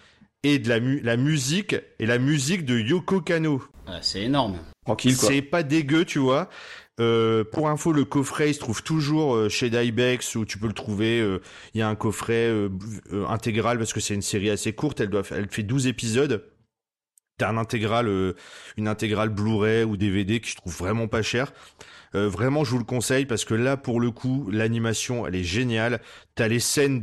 [SPEAKER 3] et de la musique de Yoko Kanno.
[SPEAKER 2] Ah, c'est énorme.
[SPEAKER 1] Tranquille, quoi.
[SPEAKER 3] C'est pas dégueu, tu vois. Pour info, le coffret, il se trouve toujours chez Dybex, où tu peux le trouver. Il y a un coffret intégral, parce que c'est une série assez courte, elle fait 12 épisodes. T'as une intégrale Blu-ray ou DVD que je trouve vraiment pas cher. Vraiment, je vous le conseille parce que là, pour le coup, l'animation, elle est géniale. T'as les scènes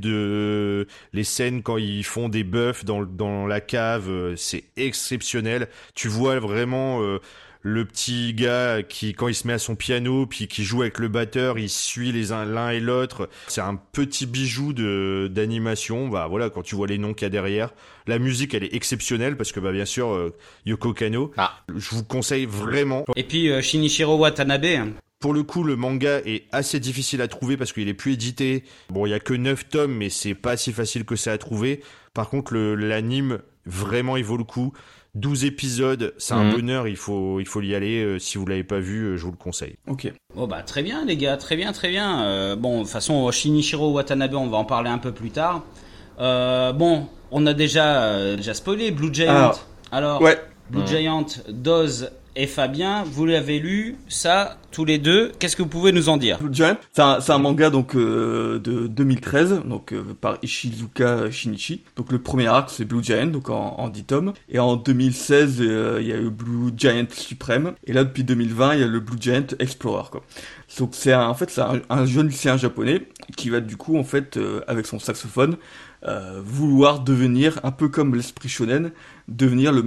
[SPEAKER 3] quand ils font des buffs dans la cave, c'est exceptionnel. Tu vois vraiment le petit gars qui, quand il se met à son piano, puis qui joue avec le batteur, il suit l'un et l'autre. C'est un petit bijou d'animation. Bah voilà, quand tu vois les noms qu'il y a derrière. La musique, elle est exceptionnelle parce que bien sûr, Yoko Kanno. Je vous conseille vraiment.
[SPEAKER 2] Et puis Shinichiro Watanabe.
[SPEAKER 3] Pour le coup, le manga est assez difficile à trouver parce qu'il est plus édité. Bon, il y a que 9 tomes, mais c'est pas si facile que ça à trouver. Par contre, l'anime, vraiment, il vaut le coup. 12 épisodes, c'est un bonheur, il faut y aller. Si vous l'avez pas vu, je vous le conseille.
[SPEAKER 1] Ok.
[SPEAKER 2] Oh bah très bien les gars, très bien. Bon, de toute façon, Shinichiro Watanabe, on va en parler un peu plus tard. Bon, on a déjà spoilé Blue Giant. Alors
[SPEAKER 1] ouais.
[SPEAKER 2] Blue Giant, Doz et Fabien, vous l'avez lu, ça, tous les deux. Qu'est-ce que vous pouvez nous en dire?
[SPEAKER 1] Blue Giant, c'est un manga donc de 2013, donc par Ishizuka Shinichi. Donc le premier arc c'est Blue Giant, donc en 10 tomes. Et en 2016, il y a eu Blue Giant Supreme. Et là depuis 2020, il y a le Blue Giant Explorer, quoi. Donc c'est un jeune lycéen japonais qui va du coup en fait avec son saxophone vouloir devenir un peu comme l'esprit shonen, devenir le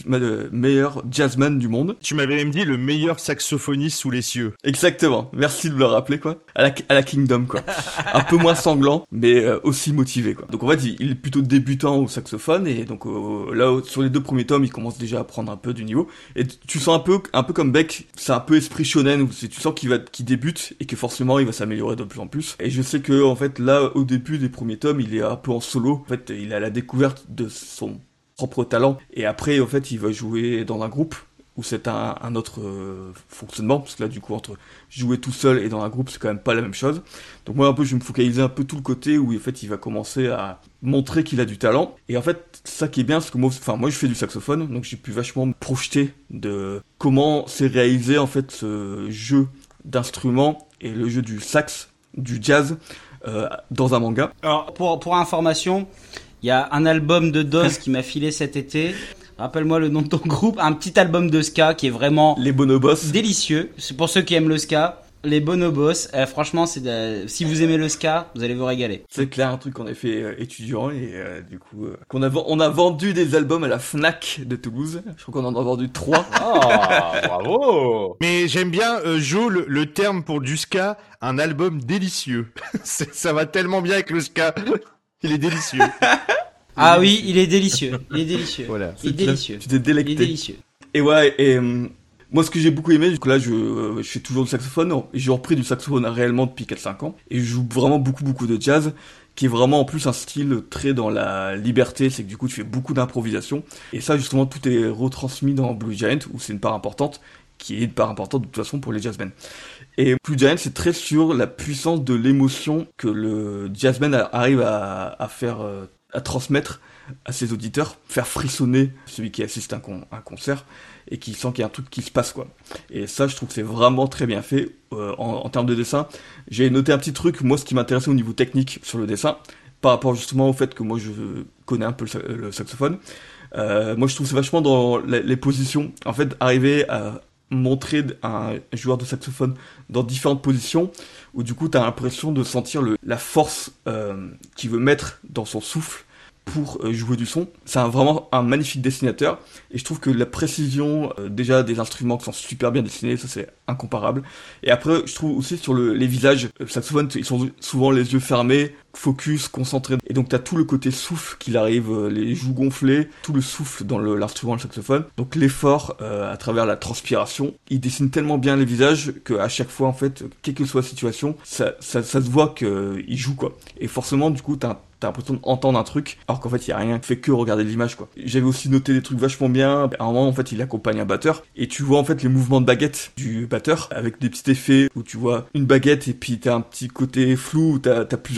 [SPEAKER 1] meilleur jazzman du monde.
[SPEAKER 3] Tu m'avais même dit le meilleur saxophoniste sous les cieux.
[SPEAKER 1] Exactement. Merci de me le rappeler, quoi. À la Kingdom, quoi. Un peu moins sanglant, mais aussi motivé, quoi. Donc en fait, il est plutôt débutant au saxophone et donc là sur les 2 premiers tomes, il commence déjà à prendre un peu du niveau. Et tu sens un peu comme Beck, c'est un peu esprit shonen où tu sens qu'il débute et que forcément il va s'améliorer de plus en plus. Et je sais que en fait là au début des premiers tomes, il est un peu en solo. En fait, il a la découverte de son propre talent et après en fait il va jouer dans un groupe où c'est un autre fonctionnement, parce que là du coup entre jouer tout seul et dans un groupe c'est quand même pas la même chose. Donc moi un peu je vais me focaliser un peu tout le côté où en fait il va commencer à montrer qu'il a du talent. Et en fait ça qui est bien, c'est que moi je fais du saxophone, donc j'ai pu vachement me projeter de comment c'est réalisé en fait ce jeu d'instruments et le jeu du sax, du jazz dans un manga.
[SPEAKER 2] Alors pour information, il y a un album de Doz qui m'a filé cet été. Rappelle-moi le nom de ton groupe. Un petit album de ska qui est vraiment
[SPEAKER 1] Les Bonobos.
[SPEAKER 2] Délicieux. C'est pour ceux qui aiment le ska. Les Bonobos. Franchement, si vous aimez le ska, vous allez vous régaler.
[SPEAKER 1] C'est clair, un truc qu'on a fait étudiant et du coup on a vendu des albums à la Fnac de Toulouse. Je crois qu'on en a vendu 3.
[SPEAKER 4] Ah, bravo.
[SPEAKER 3] Mais j'aime bien, Jo, le terme pour du ska, un album délicieux. Ça va tellement bien avec le ska. Il est délicieux.
[SPEAKER 2] Ah oui, il est délicieux. Il est délicieux.
[SPEAKER 3] Voilà.
[SPEAKER 2] Il est délicieux.
[SPEAKER 1] Tu t'es délecté.
[SPEAKER 2] Il est délicieux.
[SPEAKER 1] Et ouais, et moi ce que j'ai beaucoup aimé, du coup là je fais toujours du saxophone, et j'ai repris du saxophone réellement depuis 4-5 ans, et je joue vraiment beaucoup de jazz, qui est vraiment en plus un style très dans la liberté, c'est que du coup tu fais beaucoup d'improvisation, et ça justement tout est retransmis dans Blue Giant, où c'est une part importante, qui est une part importante de toute façon pour les jazzmen. Et Blue Giant c'est très sur la puissance de l'émotion que le jazzman arrive à faire, à transmettre à ses auditeurs, faire frissonner celui qui assiste à un concert et qui sent qu'il y a un truc qui se passe, quoi. Et ça, je trouve que c'est vraiment très bien fait en termes de dessin. J'ai noté un petit truc, moi, ce qui m'intéressait au niveau technique sur le dessin, par rapport justement au fait que moi, je connais un peu le saxophone. Moi, je trouve que c'est vachement dans les positions. En fait, arriver à montrer un joueur de saxophone dans différentes positions, où du coup, t'as l'impression de sentir la force qu'il veut mettre dans son souffle pour jouer du son. C'est vraiment un magnifique dessinateur, et je trouve que la précision déjà des instruments qui sont super bien dessinés, ça c'est incomparable. Et après je trouve aussi sur les visages, le saxophone, ils sont souvent les yeux fermés, focus, concentré, et donc t'as tout le côté souffle qu'il arrive, les joues gonflées, tout le souffle dans l'instrument, le saxophone, donc l'effort à travers la transpiration. Il dessine tellement bien les visages qu'à chaque fois en fait, quelle que soit la situation, ça se voit qu'il joue, quoi. Et forcément du coup t'as l'impression d'entendre un truc, alors qu'en fait il y a rien, tu fais que regarder l'image, quoi. J'avais aussi noté des trucs vachement bien. À un moment en fait il accompagne un batteur, et tu vois en fait les mouvements de baguette du batteur avec des petits effets où tu vois une baguette et puis t'as un petit côté flou où t'as plusieurs baguettes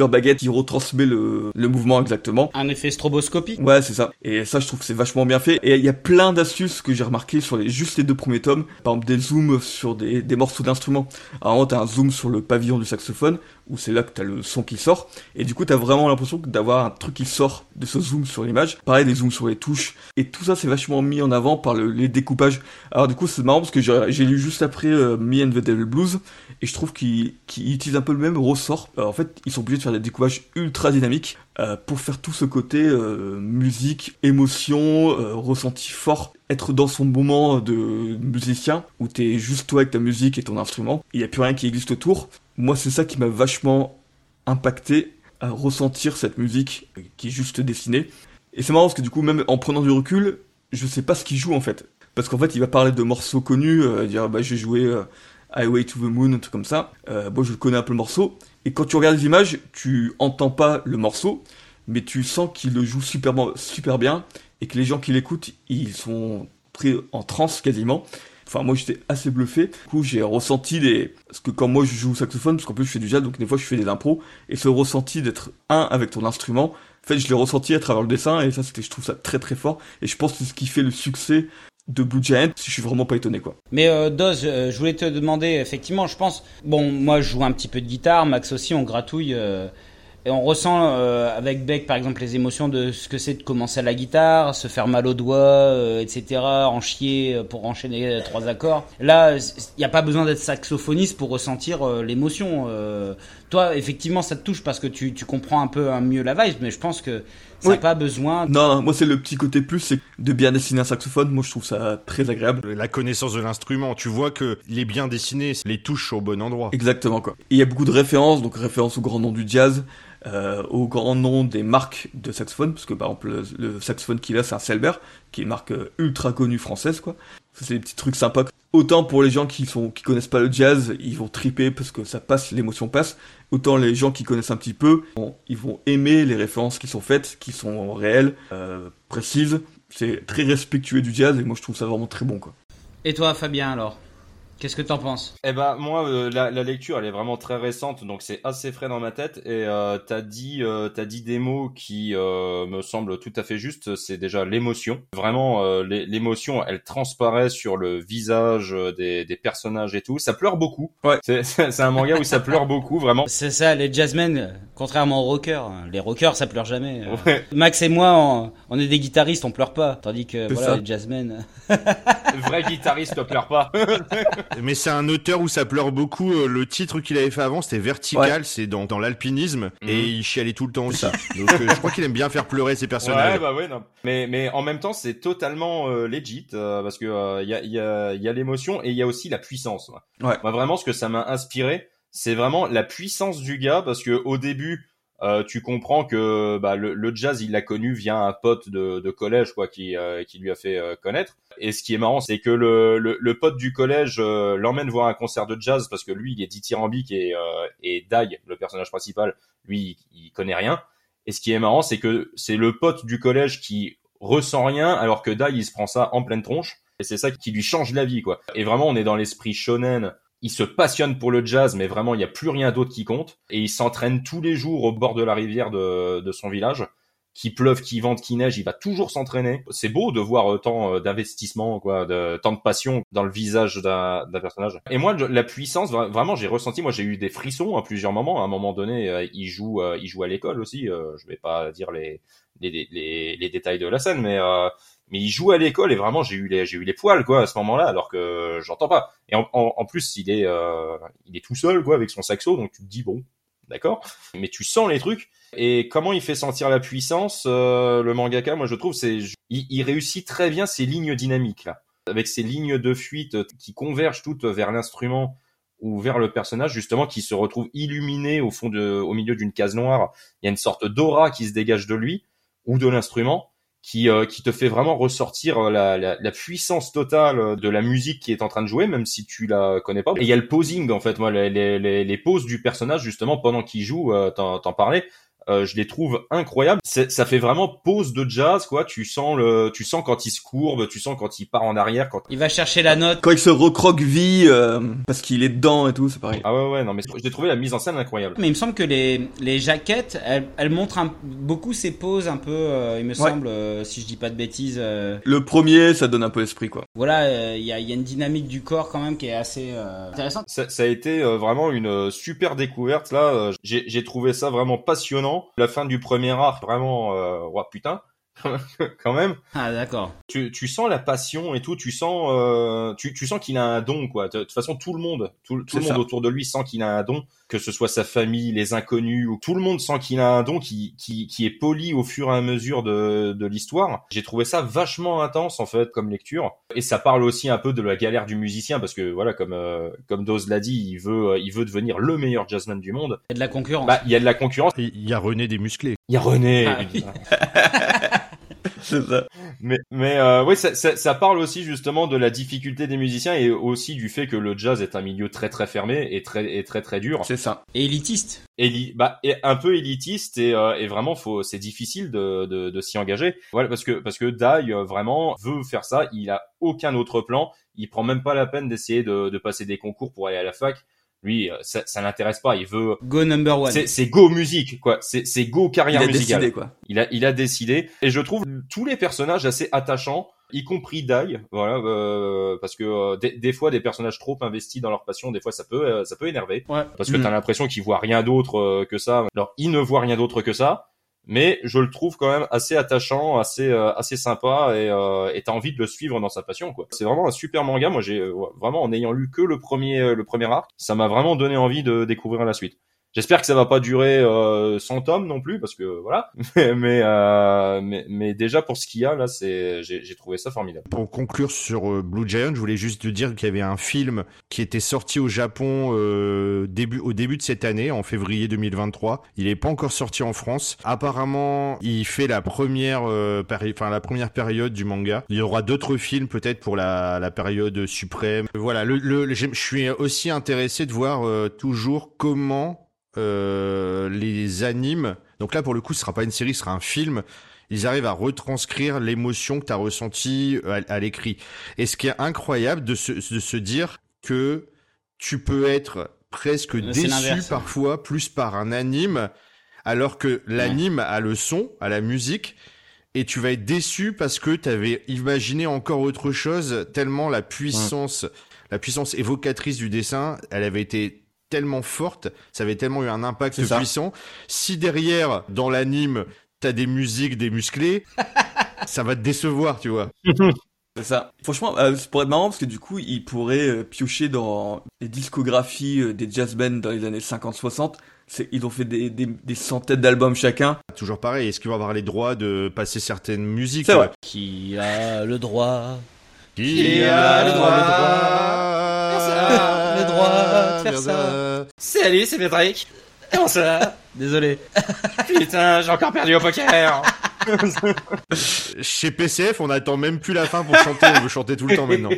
[SPEAKER 1] qui retransmet le mouvement exactement.
[SPEAKER 2] Un effet stroboscopie.
[SPEAKER 1] Ouais, c'est ça. Et ça, je trouve que c'est vachement bien fait. Et il y a plein d'astuces que j'ai remarqué sur juste les 2 premiers tomes. Par exemple, des zooms sur des morceaux d'instruments. Alors, t'as un zoom sur le pavillon du saxophone, où c'est là que t'as le son qui sort. Et du coup, t'as vraiment l'impression d'avoir un truc qui sort de ce zoom sur l'image. Pareil, des zooms sur les touches. Et tout ça, c'est vachement mis en avant par les découpages. Alors, du coup, c'est marrant parce que j'ai lu juste après Me and the Devil Blues. Et je trouve qu'ils utilisent un peu le même ressort. En fait, ils sont obligés de faire des découpages ultra dynamiques pour faire tout ce côté musique, émotion, ressenti fort, être dans son moment de musicien où t'es juste toi avec ta musique et ton instrument. Il y a plus rien qui existe autour. Moi, c'est ça qui m'a vachement impacté à ressentir cette musique qui est juste dessinée. Et c'est marrant parce que du coup, même en prenant du recul, je sais pas ce qu'il joue en fait. Parce qu'en fait, il va parler de morceaux connus, dire bah j'ai joué Highway to the Moon, un truc comme ça. Bon, je connais un peu le morceau. Et quand tu regardes les images, tu entends pas le morceau, mais tu sens qu'il le joue super bien, et que les gens qui l'écoutent, ils sont pris en transe quasiment. Enfin, moi, j'étais assez bluffé. Du coup, j'ai ressenti parce que quand moi, je joue au saxophone, parce qu'en plus, je fais du jazz, donc des fois, je fais des impros, et ce ressenti d'être avec ton instrument, en fait, je l'ai ressenti à travers le dessin, et ça, je trouve ça très très fort, et je pense que c'est ce qui fait le succès de Blue Giant, si je suis vraiment pas étonné, quoi.
[SPEAKER 2] Mais Doz, je voulais te demander, effectivement, je pense, bon, moi, je joue un petit peu de guitare, Max aussi, on gratouille, et on ressent avec Beck, par exemple, les émotions de ce que c'est de commencer à la guitare, se faire mal aux doigts, etc., en chier pour enchaîner 3 accords. Là, il n'y a pas besoin d'être saxophoniste pour ressentir l'émotion. Toi, effectivement, ça te touche parce que tu comprends un peu mieux la vibe, mais je pense que ça n'a pas besoin...
[SPEAKER 1] Non, moi c'est le petit côté plus, c'est de bien dessiner un saxophone, moi je trouve ça très agréable.
[SPEAKER 3] La connaissance de l'instrument, tu vois que les bien dessinés, les touches au bon endroit.
[SPEAKER 1] Exactement, quoi. Et il y a beaucoup de références, donc références au grand nom du jazz, au grand nom des marques de saxophone, parce que par exemple le saxophone qu'il a, c'est un Selber, qui est une marque ultra connue française, quoi. Ça, c'est des petits trucs sympas. Autant pour les gens qui connaissent pas le jazz, ils vont triper parce que ça passe, l'émotion passe. Autant les gens qui connaissent un petit peu, ils vont aimer les références qui sont faites, qui sont réelles, précises. C'est très respectueux du jazz et moi je trouve ça vraiment très bon, quoi.
[SPEAKER 2] Et toi, Fabien, alors ? Qu'est-ce que t'en penses ?
[SPEAKER 4] Eh ben moi la lecture elle est vraiment très récente donc c'est assez frais dans ma tête et t'as dit des mots qui me semblent tout à fait justes. C'est déjà l'émotion. Vraiment l'émotion elle transparaît sur le visage des personnages et tout. Ça pleure beaucoup.
[SPEAKER 1] Ouais.
[SPEAKER 4] C'est un manga où ça pleure beaucoup vraiment.
[SPEAKER 2] C'est ça, les jazzmen, contrairement aux rockers. Les rockers ça pleure jamais.
[SPEAKER 4] Ouais.
[SPEAKER 2] Max et moi on est des guitaristes, on pleure pas. Tandis que voilà
[SPEAKER 1] ça.
[SPEAKER 2] les jazzmen.
[SPEAKER 4] Le vrai guitariste ne pleure pas.
[SPEAKER 3] Mais c'est un auteur où ça pleure beaucoup. Le titre qu'il avait fait avant, c'était Vertical,
[SPEAKER 1] Ouais.
[SPEAKER 3] C'est dans l'alpinisme, et il chialait tout le temps aussi.
[SPEAKER 1] ça.
[SPEAKER 3] Donc je crois qu'il aime bien faire pleurer ses personnages.
[SPEAKER 4] Ouais, bah ouais, non. Mais en même temps, c'est totalement legit parce que il y a l'émotion et il y a aussi la puissance.
[SPEAKER 1] Ouais.
[SPEAKER 4] Moi, vraiment, ce que ça m'a inspiré, c'est vraiment la puissance du gars parce que au début, tu comprends que bah le jazz, il l'a connu via un pote de collège quoi, qui lui a fait connaître. Et ce qui est marrant, c'est que le pote du collège l'emmène voir un concert de jazz parce que lui, il est dithyrambique et Dai, le personnage principal, lui, il connaît rien. Et ce qui est marrant, c'est que c'est le pote du collège qui ressent rien, alors que Dai, il se prend ça en pleine tronche. Et c'est ça qui lui change la vie, quoi. Et vraiment, on est dans l'esprit shonen. Il se passionne pour le jazz, mais vraiment, il n'y a plus rien d'autre qui compte. Et il s'entraîne tous les jours au bord de la rivière de son village. Qu'il pleuve, qu'il vente, qu'il neige, il va toujours s'entraîner. C'est beau de voir autant d'investissement, quoi, tant de passion dans le visage d'un personnage. Et moi, la puissance, vraiment, j'ai ressenti, moi, j'ai eu des frissons à plusieurs moments. À un moment donné, il joue à l'école aussi. Je vais pas dire les détails de la scène, mais il joue à l'école et vraiment, j'ai eu les poils, quoi, à ce moment-là, alors que j'entends pas. Et en plus, il est tout seul, quoi, avec son saxo, donc tu te dis bon. D'accord, mais tu sens les trucs et comment il fait sentir la puissance, le mangaka, moi je trouve il réussit très bien ces lignes dynamiques là, avec ces lignes de fuite qui convergent toutes vers l'instrument ou vers le personnage justement qui se retrouve illuminé au milieu d'une case noire. Il y a une sorte d'aura qui se dégage de lui ou de l'instrument qui te fait vraiment ressortir la puissance totale de la musique qui est en train de jouer, même si tu la connais pas. Et il y a le posing, en fait, moi, les poses du personnage, justement, pendant qu'il joue, t'en parlais, je les trouve incroyables. Ça fait vraiment pause de jazz, quoi. Tu sens quand il se courbe, tu sens quand il part en arrière, quand
[SPEAKER 2] Il va chercher la note.
[SPEAKER 1] Quand il se recroqueville parce qu'il est dedans et tout, c'est pareil.
[SPEAKER 4] ah ouais, non, mais j'ai trouvé la mise en scène incroyable.
[SPEAKER 2] Mais il me semble que les jaquettes, elles montrent beaucoup ces poses un peu, il me semble, si je dis pas de bêtises.
[SPEAKER 1] Le premier, ça donne un peu l'esprit, quoi.
[SPEAKER 2] Voilà, il y a une dynamique du corps quand même qui est assez intéressante.
[SPEAKER 4] Ça a été vraiment une super découverte là. J'ai trouvé ça vraiment passionnant. La fin du premier arc, vraiment, putain, quand même.
[SPEAKER 2] Ah d'accord.
[SPEAKER 4] Tu sens la passion et tout. Tu sens qu'il a un don, quoi. De toute façon, tout le monde autour de lui sent qu'il a un don, que ce soit sa famille, les inconnus, ou tout le monde sent qu'il a un don qui est poli au fur et à mesure de l'histoire. J'ai trouvé ça vachement intense en fait comme lecture, et ça parle aussi un peu de la galère du musicien parce que voilà, comme Dawes l'a dit, il veut devenir le meilleur jazzman du monde.
[SPEAKER 2] Il y a de la concurrence.
[SPEAKER 4] Bah il y a de la concurrence.
[SPEAKER 3] Il y a René des musclés.
[SPEAKER 4] Il y a René.
[SPEAKER 2] Ah, oui.
[SPEAKER 1] C'est ça.
[SPEAKER 4] Mais oui, ça parle aussi justement de la difficulté des musiciens et aussi du fait que le jazz est un milieu très très fermé et très très dur.
[SPEAKER 1] C'est ça.
[SPEAKER 2] Et élitiste.
[SPEAKER 4] Et un peu élitiste et vraiment c'est difficile de s'y engager. Voilà, parce que Dai vraiment veut faire ça. Il a aucun autre plan. Il prend même pas la peine d'essayer de passer des concours pour aller à la fac. Lui, ça l'intéresse pas. Il veut
[SPEAKER 2] Go number one.
[SPEAKER 4] c'est go musique, quoi. C'est go carrière
[SPEAKER 1] Il a
[SPEAKER 4] musicale.
[SPEAKER 1] décidé, quoi.
[SPEAKER 4] Il a décidé. Et je trouve tous les personnages assez attachants, y compris Dai. Voilà, parce que des fois des personnages trop investis dans leur passion, des fois ça peut énerver.
[SPEAKER 2] Ouais.
[SPEAKER 4] Parce que t'as l'impression qu'ils voient rien d'autre que ça. Alors il ne voit rien d'autre que ça. Mais je le trouve quand même assez attachant, assez sympa, et t'as envie de le suivre dans sa passion, quoi. C'est vraiment un super manga. Moi, j'ai vraiment, en n'ayant lu que le premier arc, ça m'a vraiment donné envie de découvrir la suite. J'espère que ça va pas durer 100 tomes non plus, parce que voilà. mais déjà pour ce qu'il y a là, j'ai trouvé ça formidable.
[SPEAKER 3] Pour conclure sur Blue Giant, je voulais juste te dire qu'il y avait un film qui était sorti au Japon au début de cette année, en février 2023. Il est pas encore sorti en France. Apparemment, il fait la première période du manga. Il y aura d'autres films peut-être pour la période suprême. Voilà, je suis aussi intéressé de voir toujours comment les animes, donc là pour le coup ce sera pas une série, ce sera un film, ils arrivent à retranscrire l'émotion que tu as ressentie à l'écrit. Et ce qui est incroyable de se dire que tu peux être presque déçu parfois plus par un anime, alors que l'anime a le son, a la musique, et tu vas être déçu parce que tu avais imaginé encore autre chose, tellement la puissance évocatrice du dessin, elle avait été tellement forte, ça avait tellement eu un impact puissant. Si derrière, dans l'anime, t'as des musiques, des musclés, ça va te décevoir, tu vois.
[SPEAKER 1] C'est ça. Franchement, ça pourrait être marrant parce que du coup, il pourrait piocher dans les discographies des jazz bands dans les années 50-60. Ils ont fait des centaines d'albums chacun.
[SPEAKER 3] Toujours pareil, est-ce qu'ils vont avoir les droits de passer certaines musiques?
[SPEAKER 1] C'est vrai.
[SPEAKER 2] Qui a le droit?
[SPEAKER 3] Qui a le droit
[SPEAKER 2] de faire ça?
[SPEAKER 4] Salut, c'est Patrick. Comment ça va?
[SPEAKER 2] Désolé.
[SPEAKER 4] Putain, j'ai encore perdu au poker.
[SPEAKER 3] Chez PCF, on attend même plus la fin pour chanter, on veut chanter tout le temps maintenant.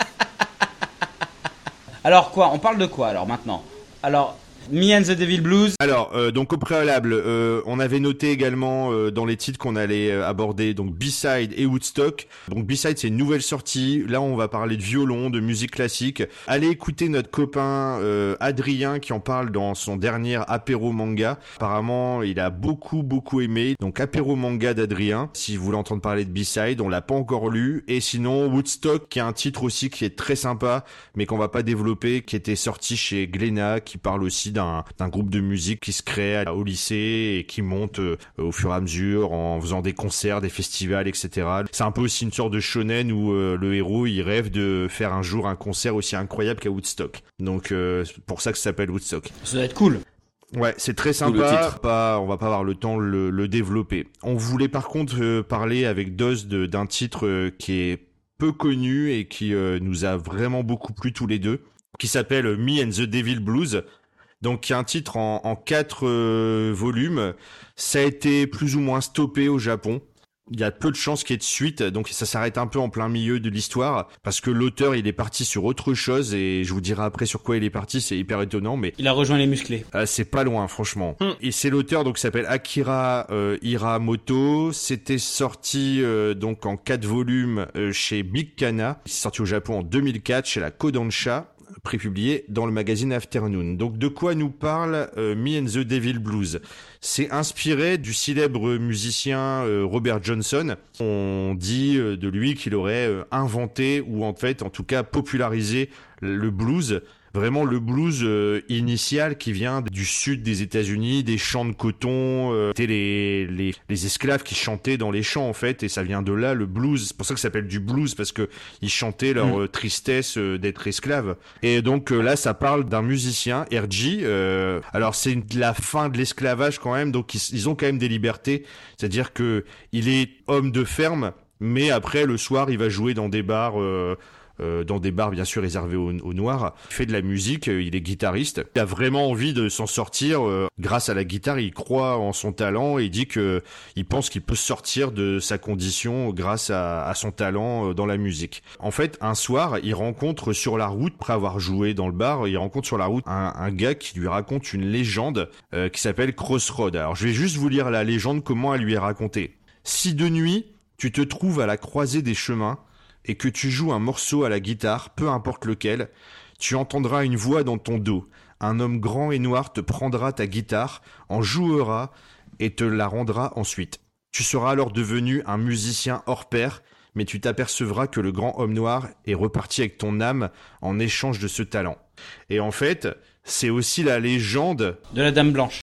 [SPEAKER 2] Alors quoi? On parle de quoi alors maintenant? Alors, Me and the Devil Blues.
[SPEAKER 3] Alors, donc au préalable, on avait noté également dans les titres qu'on allait aborder, donc B-Side et Woodstock. Donc B-Side, c'est une nouvelle sortie. Là, on va parler de violon, de musique classique. Allez écouter notre copain Adrien qui en parle dans son dernier apéro manga. Apparemment, il a beaucoup aimé. Donc apéro manga d'Adrien. Si vous voulez entendre parler de B-Side, on l'a pas encore lu. Et sinon, Woodstock, qui est un titre aussi qui est très sympa, mais qu'on va pas développer, qui était sorti chez Glénat, qui parle aussi d'un groupe de musique qui se crée au lycée et qui monte au fur et à mesure en faisant des concerts, des festivals, etc. C'est un peu aussi une sorte de shonen où le héros il rêve de faire un jour un concert aussi incroyable qu'à Woodstock. Donc c'est pour ça que ça s'appelle Woodstock.
[SPEAKER 2] Ça doit être cool.
[SPEAKER 3] Ouais, c'est très sympa. On va pas avoir le temps de le développer. On voulait par contre parler avec Dawes d'un titre qui est peu connu et qui nous a vraiment beaucoup plu tous les deux, qui s'appelle Me and the Devil Blues. Donc, il y a un titre en 4 volumes. Ça a été plus ou moins stoppé au Japon. il y a peu de chances qu'il y ait de suite, donc ça s'arrête un peu en plein milieu de l'histoire, parce que l'auteur, il est parti sur autre chose, et je vous dirai après sur quoi il est parti, c'est hyper étonnant, mais...
[SPEAKER 2] Il a rejoint les musclés.
[SPEAKER 3] c'est pas loin, franchement. Et c'est l'auteur, donc, qui s'appelle Akira Hiramoto. C'était sorti, donc, en 4 volumes chez Big Kana. C'est sorti au Japon en 2004 chez la Kodansha, prépublié dans le magazine Afternoon. Donc de quoi nous parle Me and the Devil Blues? C'est inspiré du célèbre musicien Robert Johnson. On dit de lui qu'il aurait inventé ou en fait en tout cas popularisé le blues. Vraiment le blues initial qui vient du sud des États-Unis, des champs de coton, c'était les esclaves qui chantaient dans les champs en fait, et ça vient de là le blues. C'est pour ça que ça s'appelle du blues, parce que ils chantaient leur tristesse d'être esclaves. Et donc là ça parle d'un musicien RG. Alors c'est la fin de l'esclavage quand même, donc ils ont quand même des libertés. C'est-à-dire que il est homme de ferme, mais après le soir il va jouer dans des bars bien sûr réservés aux Noirs. Il fait de la musique, il est guitariste. Il a vraiment envie de s'en sortir grâce à la guitare. Il croit en son talent et il dit que il pense qu'il peut sortir de sa condition grâce à son talent dans la musique. En fait, un soir, il rencontre sur la route, après avoir joué dans le bar, il rencontre sur la route un gars qui lui raconte une légende qui s'appelle Crossroad. Alors, je vais juste vous lire la légende, comment elle lui est racontée. Si de nuit, tu te trouves à la croisée des chemins, et que tu joues un morceau à la guitare, peu importe lequel, tu entendras une voix dans ton dos. Un homme grand et noir te prendra ta guitare, en jouera et te la rendra ensuite. Tu seras alors devenu un musicien hors pair, mais tu t'apercevras que le grand homme noir est reparti avec ton âme en échange de ce talent. Et en fait, c'est aussi la légende
[SPEAKER 2] de la Dame Blanche.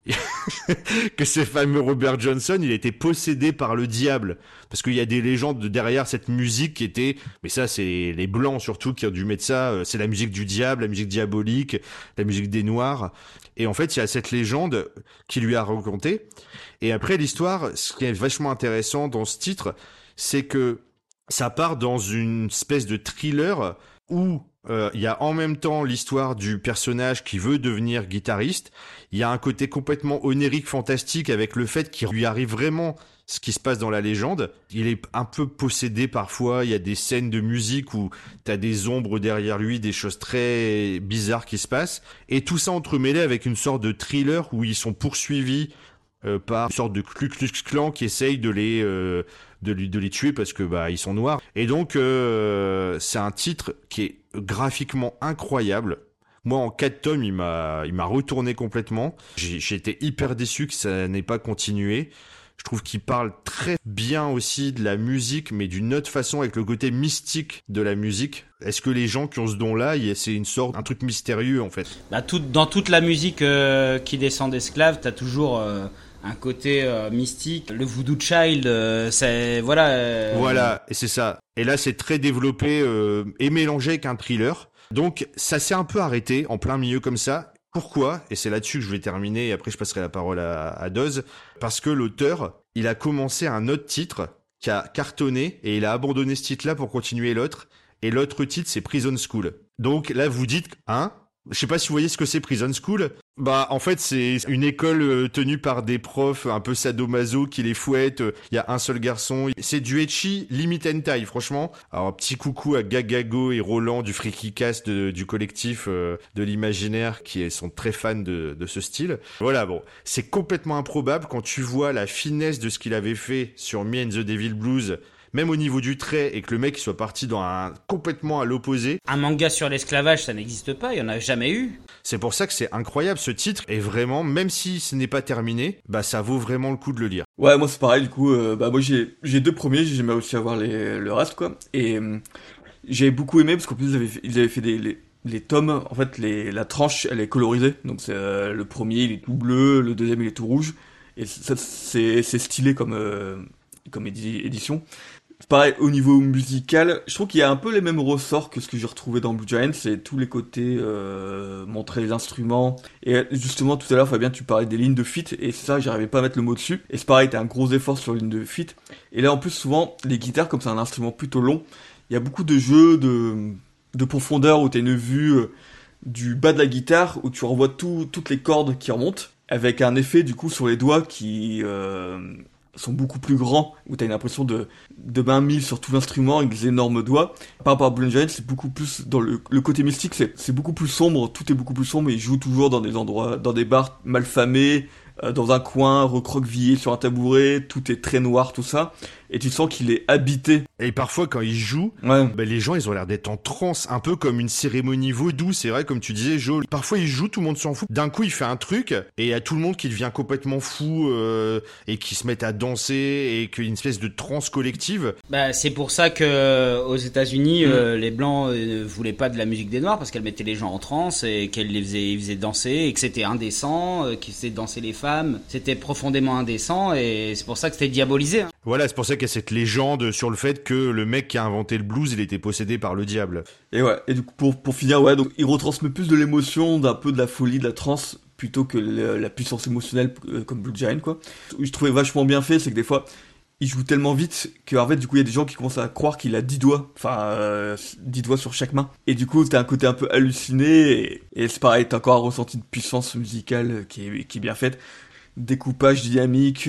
[SPEAKER 3] que ce fameux Robert Johnson, il était possédé par le diable. Parce qu'il y a des légendes derrière cette musique qui était, mais ça c'est les blancs surtout qui ont dû mettre ça, c'est la musique du diable, la musique diabolique, la musique des noirs. Et en fait, il y a cette légende qui lui a raconté. Et après l'histoire, ce qui est vachement intéressant dans ce titre, c'est que ça part dans une espèce de thriller où il y a en même temps l'histoire du personnage qui veut devenir guitariste. Il y a un côté complètement onirique, fantastique, avec le fait qu'il lui arrive vraiment ce qui se passe dans la légende. Il est un peu possédé parfois. Il y a des scènes de musique où t'as des ombres derrière lui, des choses très bizarres qui se passent. Et tout ça entremêlé avec une sorte de thriller où ils sont poursuivis par une sorte de Ku Klux Klan qui essaye de les tuer parce que ils sont noirs. Et donc c'est un titre qui est graphiquement incroyable. Moi en 4 tomes, il m'a retourné complètement. J'ai été hyper déçu que ça n'ait pas continué. Je trouve qu'il parle très bien aussi de la musique, mais d'une autre façon, avec le côté mystique de la musique. Est-ce que les gens qui ont ce don-là, c'est un truc mystérieux en fait?
[SPEAKER 2] Dans toute la musique qui descend d'esclaves, t'as toujours un côté mystique. Le Voodoo Child, c'est
[SPEAKER 3] Voilà, et c'est ça. Et là, c'est très développé et mélangé avec un thriller. Donc, ça s'est un peu arrêté en plein milieu comme ça. Pourquoi? Et c'est là-dessus que je vais terminer et après je passerai la parole à Doz. Parce que l'auteur, il a commencé un autre titre qui a cartonné et il a abandonné ce titre-là pour continuer l'autre. Et l'autre titre, c'est Prison School. Donc là, vous dites, je sais pas si vous voyez ce que c'est Prison School. En fait, c'est une école tenue par des profs un peu sadomaso qui les fouettent. Il y a un seul garçon. C'est du ecchi limit hentai, franchement. Alors, petit coucou à Gagago et Roland du Freaky Cast du collectif de l'imaginaire qui sont très fans de ce style. Voilà, bon. C'est complètement improbable quand tu vois la finesse de ce qu'il avait fait sur Me and the Devil Blues. Même au niveau du trait, et que le mec soit parti complètement à l'opposé.
[SPEAKER 2] Un manga sur l'esclavage, ça n'existe pas, il y en a jamais eu.
[SPEAKER 3] C'est pour ça que c'est incroyable, ce titre, et vraiment, même si ce n'est pas terminé, ça vaut vraiment le coup de le lire.
[SPEAKER 1] Ouais, moi c'est pareil, du coup, moi j'ai 2 premiers, j'ai jamais réussi à voir le reste, quoi. Et j'ai beaucoup aimé, parce qu'en plus ils avaient fait les tomes, en fait, la tranche, elle est colorisée. Donc le premier, il est tout bleu, le deuxième, il est tout rouge. Et ça, c'est stylé comme édition. Pareil, au niveau musical, je trouve qu'il y a un peu les mêmes ressorts que ce que j'ai retrouvé dans Blue Giant, c'est tous les côtés, montrer les instruments. Et justement, tout à l'heure, Fabien, tu parlais des lignes de fit, et c'est ça, j'arrivais pas à mettre le mot dessus. Et c'est pareil, t'as un gros effort sur les lignes de fit. Et là, en plus, souvent, les guitares, comme c'est un instrument plutôt long, il y a beaucoup de jeux de profondeur où t'as une vue du bas de la guitare, où tu revois toutes les cordes qui remontent, avec un effet, du coup, sur les doigts qui sont beaucoup plus grands, où t'as une impression de main mise sur tout l'instrument avec des énormes doigts. Par rapport à Blue Giant, c'est beaucoup plus dans le côté mystique, c'est beaucoup plus sombre, tout est beaucoup plus sombre, et il joue toujours dans des endroits, dans des bars malfamés, dans un coin, recroquevillé sur un tabouret, tout est très noir, tout ça, et tu sens qu'il est habité.
[SPEAKER 3] Et parfois, quand il joue,
[SPEAKER 1] Ouais.
[SPEAKER 3] les gens, ils ont l'air d'être en transe, un peu comme une cérémonie vaudou, c'est vrai, comme tu disais, Jo. Parfois, il joue, tout le monde s'en fout. D'un coup, il fait un truc, et il y a tout le monde qui devient complètement fou, et qui se met à danser, et qu'il y a une espèce de transe collective.
[SPEAKER 2] Bah, c'est pour ça que aux États-Unis, les Blancs ne voulaient pas de la musique des Noirs, parce qu'elle mettait les gens en transe, et qu'elle les faisait danser, et que c'était indécent, qu'ils faisaient danser les femmes. C'était profondément indécent, et c'est pour ça que c'était diabolisé. Hein.
[SPEAKER 3] Voilà, c'est pour ça qu'il y a cette légende sur le fait que le mec qui a inventé le blues, il était possédé par le diable.
[SPEAKER 1] Et ouais, et du coup, pour finir, ouais, donc il retransmet plus de l'émotion, d'un peu de la folie, de la transe, plutôt que la puissance émotionnelle comme Blue Giant, quoi. Ce que je trouvais vachement bien fait, c'est que des fois, il joue tellement vite qu'en fait, du coup, il y a des gens qui commencent à croire qu'il a 10 doigts, enfin, 10 doigts sur chaque main. Et du coup, t'as un côté un peu halluciné, et c'est pareil, t'as encore un ressenti de puissance musicale qui est bien faite. Découpage dynamique,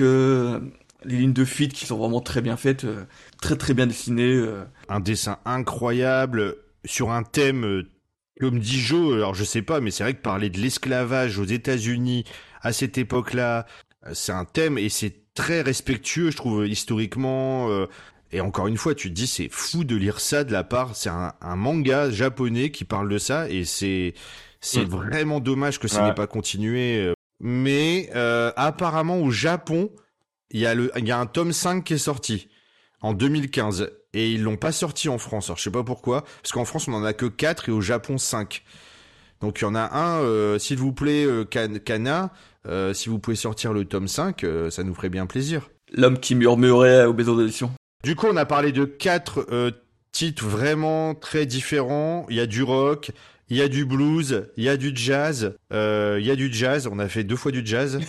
[SPEAKER 1] les lignes de feat qui sont vraiment très bien faites, très très bien dessinées.
[SPEAKER 3] Un dessin incroyable sur un thème, comme dit Jo, alors je sais pas, mais c'est vrai que parler de l'esclavage aux États-Unis à cette époque-là, c'est un thème et c'est très respectueux, je trouve, historiquement. Et encore une fois, tu te dis, c'est fou de lire ça de la part, c'est un manga japonais qui parle de ça et c'est vraiment dommage que ça n'ait pas continué. Mais apparemment au Japon, il y a un tome 5 qui est sorti en 2015 et ils l'ont pas sorti en France. Alors je sais pas pourquoi, parce qu'en France on en a que 4 et au Japon 5. Donc il y en a un, s'il vous plaît, Kana, si vous pouvez sortir le tome 5, ça nous ferait bien plaisir.
[SPEAKER 1] L'homme qui murmurait aux maisons d'édition.
[SPEAKER 3] Du coup, on a parlé de 4 titres vraiment très différents. Il y a du rock, il y a du blues, il y a du jazz. On a fait 2 fois du jazz.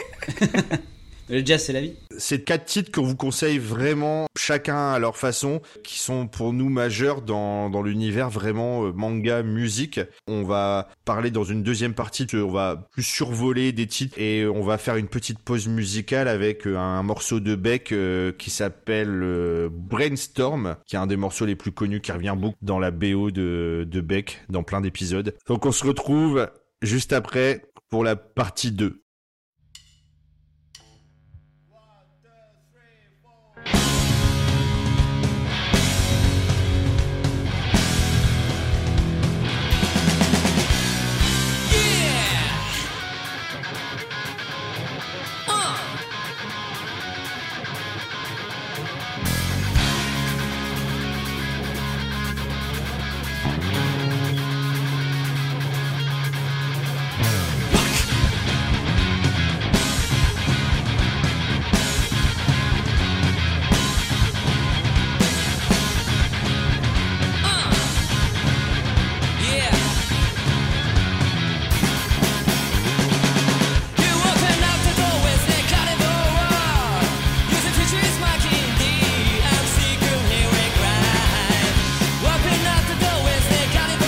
[SPEAKER 2] Le jazz, c'est la vie.
[SPEAKER 3] C'est 4 titres qu'on vous conseille vraiment, chacun à leur façon, qui sont pour nous majeurs dans l'univers vraiment manga, musique. On va parler dans une deuxième partie, on va plus survoler des titres et on va faire une petite pause musicale avec un morceau de Beck qui s'appelle Brainstorm, qui est un des morceaux les plus connus, qui revient beaucoup dans la BO de Beck, dans plein d'épisodes. Donc on se retrouve juste après pour la partie 2.
[SPEAKER 6] Carnival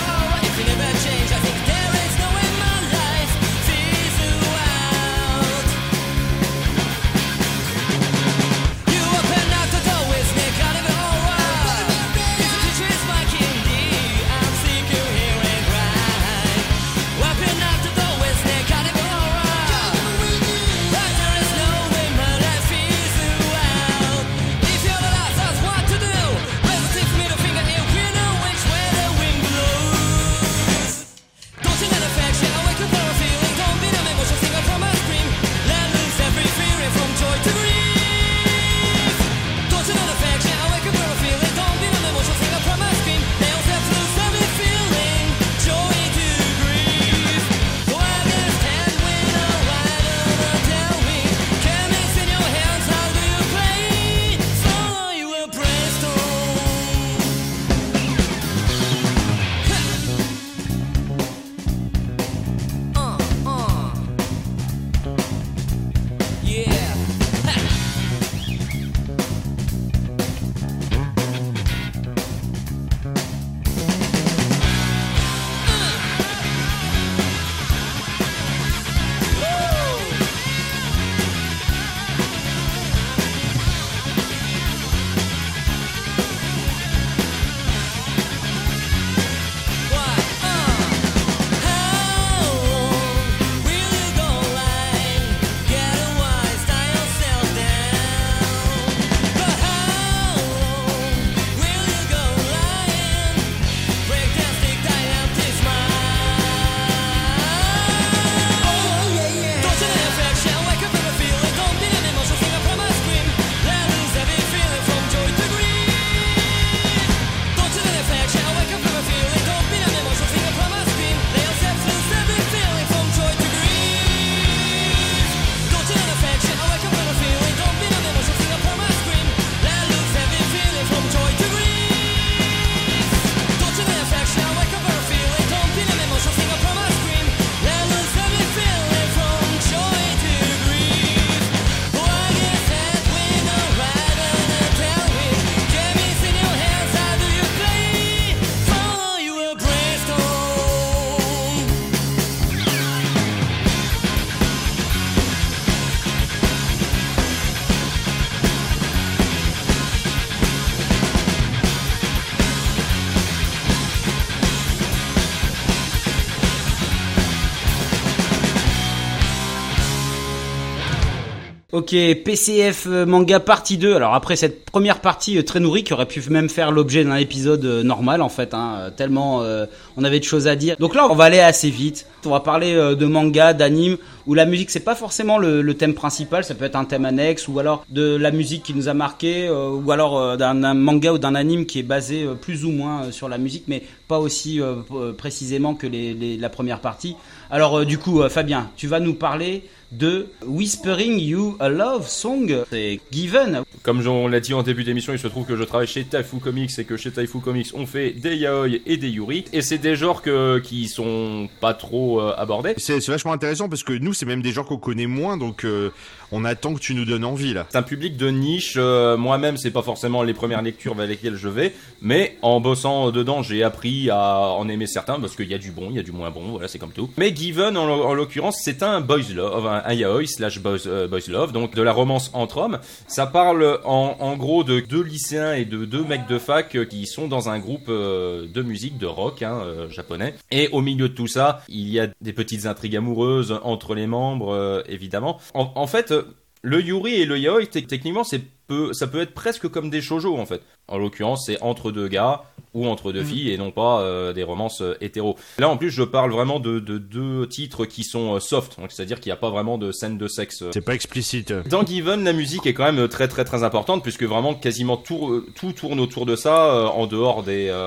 [SPEAKER 2] Ok, PCF manga partie 2. Alors après cette première partie très nourrie qui aurait pu même faire l'objet d'un épisode normal en fait, tellement on avait de choses à dire. Donc là on va aller assez vite. On va parler de manga, d'anime, où la musique c'est pas forcément le thème principal, ça peut être un thème annexe, ou alors de la musique qui nous a marqué, ou alors d'un manga ou d'un anime qui est basé plus ou moins sur la musique, mais pas aussi précisément que la première partie. Alors du coup Fabien, tu vas nous parler de Whispering You a Love Song. C'est Given.
[SPEAKER 4] Comme on l'a dit en début d'émission, il se trouve que je travaille chez Taifu Comics et que chez Taifu Comics on fait des yaoi et des yuri, et c'est des genres qui sont pas trop abordés.
[SPEAKER 3] C'est vachement intéressant parce que nous c'est même des genres qu'on connaît moins, donc on attend que tu nous donnes envie là.
[SPEAKER 4] C'est un public de niche, moi-même c'est pas forcément les premières lectures vers lesquelles je vais, mais en bossant dedans j'ai appris à en aimer certains parce qu'il y a du bon, il y a du moins bon, voilà c'est comme tout. Mais Given en l'occurrence c'est un boys love, un yaoi / boys love, donc de la romance entre hommes. Ça parle en gros de 2 lycéens et de 2 mecs de fac qui sont dans un groupe de musique, de rock japonais. Et au milieu de tout ça, il y a des petites intrigues amoureuses entre les membres, évidemment. En fait, le yuri et le yaoi, techniquement, ça peut être presque comme des shoujo en fait. En l'occurrence, c'est entre 2 gars ou entre 2 filles et non pas des romances hétéros. Là, en plus, je parle vraiment de 2 titres qui sont soft, donc c'est-à-dire qu'il n'y a pas vraiment de scène de sexe.
[SPEAKER 3] C'est pas explicite.
[SPEAKER 4] Dans Given, la musique est quand même très très très importante puisque vraiment quasiment tout tourne autour de ça, en dehors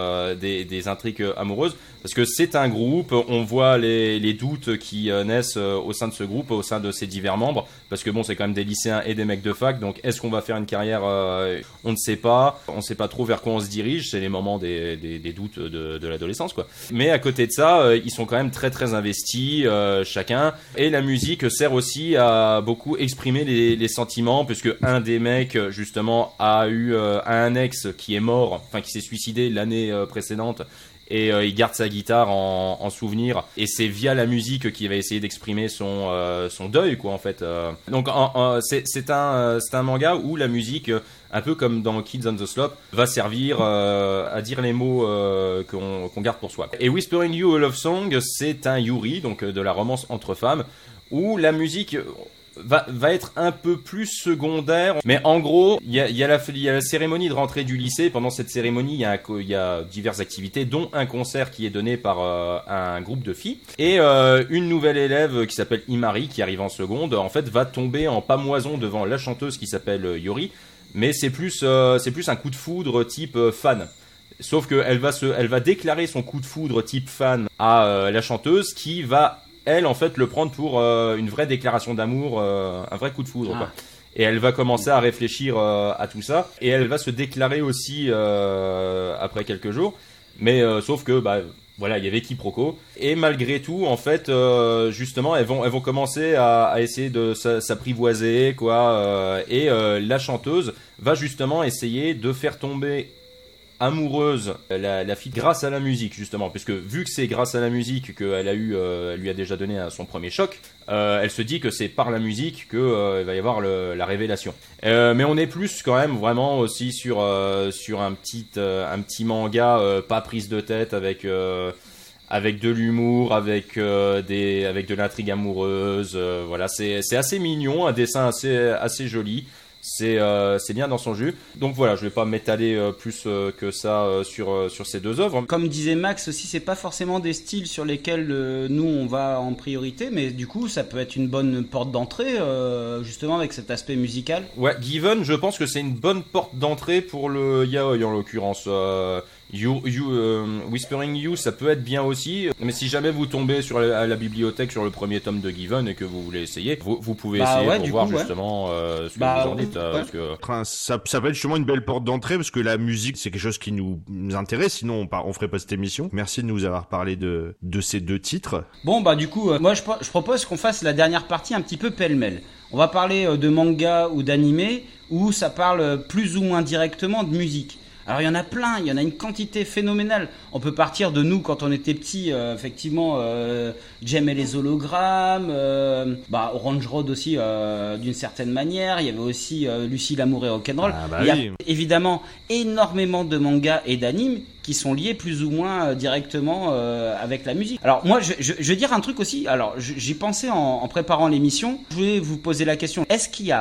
[SPEAKER 4] des intrigues amoureuses. Parce que c'est un groupe, on voit les doutes qui naissent au sein de ce groupe, au sein de ses divers membres, parce que bon, c'est quand même des lycéens et des mecs de fac, donc est-ce qu'on va faire une carrière, on ne sait pas, on sait pas trop vers quoi on se dirige, c'est les moments des doutes de l'adolescence quoi. Mais à côté de ça, ils sont quand même très très investis chacun, et la musique sert aussi à beaucoup exprimer les sentiments, puisque un des mecs justement a eu un ex qui est mort, enfin qui s'est suicidé l'année précédente. Et il garde sa guitare en souvenir, et c'est via la musique qu'il va essayer d'exprimer son deuil quoi en fait. Donc c'est un manga où la musique, un peu comme dans Kids on the Slope, va servir à dire les mots qu'on garde pour soi. Et Whispering You a Love Song, c'est un yuri, donc de la romance entre femmes, où la musique va être un peu plus secondaire, mais en gros il y a la cérémonie de rentrée du lycée. Pendant cette cérémonie il y a diverses activités, dont un concert qui est donné par un groupe de filles, et une nouvelle élève qui s'appelle Imari, qui arrive en seconde, en fait va tomber en pamoison devant la chanteuse qui s'appelle Yori, mais c'est plus un coup de foudre type fan. Sauf que elle va déclarer son coup de foudre type fan à la chanteuse, qui va elle en fait le prendre pour une vraie déclaration d'amour, un vrai coup de foudre quoi. Et elle va commencer à réfléchir à tout ça, et elle va se déclarer aussi après quelques jours, mais sauf que voilà, il y avait quiproquo, et malgré tout en fait justement elles vont commencer à essayer de s'apprivoiser quoi, et la chanteuse va justement essayer de faire tomber amoureuse la fille grâce à la musique justement, puisque vu que c'est grâce à la musique qu'elle lui a déjà donné son premier choc, elle se dit que c'est par la musique que il va y avoir la révélation. Mais on est plus quand même vraiment aussi sur un petit manga pas prise de tête, avec de l'humour, avec de l'intrigue amoureuse, voilà, c'est assez mignon, un dessin assez joli. C'est bien dans son jus. Donc voilà, je vais pas m'étaler plus que ça sur ces 2 œuvres.
[SPEAKER 2] Comme disait Max aussi, c'est pas forcément des styles sur lesquels nous on va en priorité, mais du coup ça peut être une bonne porte d'entrée justement avec cet aspect musical.
[SPEAKER 4] Ouais, Given, je pense que c'est une bonne porte d'entrée pour le yaoi en l'occurrence. Whispering You, ça peut être bien aussi, mais si jamais vous tombez à la bibliothèque sur le premier tome de Given et que vous voulez essayer, vous pouvez essayer pour voir justement ce que vous en dites. Parce que
[SPEAKER 3] ça peut être justement une belle porte d'entrée, parce que la musique c'est quelque chose qui nous intéresse, sinon on ferait pas cette émission. Merci de nous avoir parlé de ces 2 titres.
[SPEAKER 2] Bon du coup moi je propose qu'on fasse la dernière partie un petit peu pêle-mêle. On va parler de manga ou d'animé où ça parle plus ou moins directement de musique. Alors il y en a plein, il y en a une quantité phénoménale. On peut partir de nous quand on était petits, effectivement, Jem et les hologrammes, Orange Road aussi d'une certaine manière. Il y avait aussi Lucie l'amour et rock'n'roll. Il y a évidemment énormément de mangas et d'animes qui sont liés plus ou moins directement avec la musique. Alors moi je vais dire un truc aussi. Alors j'y pensais en préparant l'émission. Je voulais vous poser la question, est-ce qu'il y a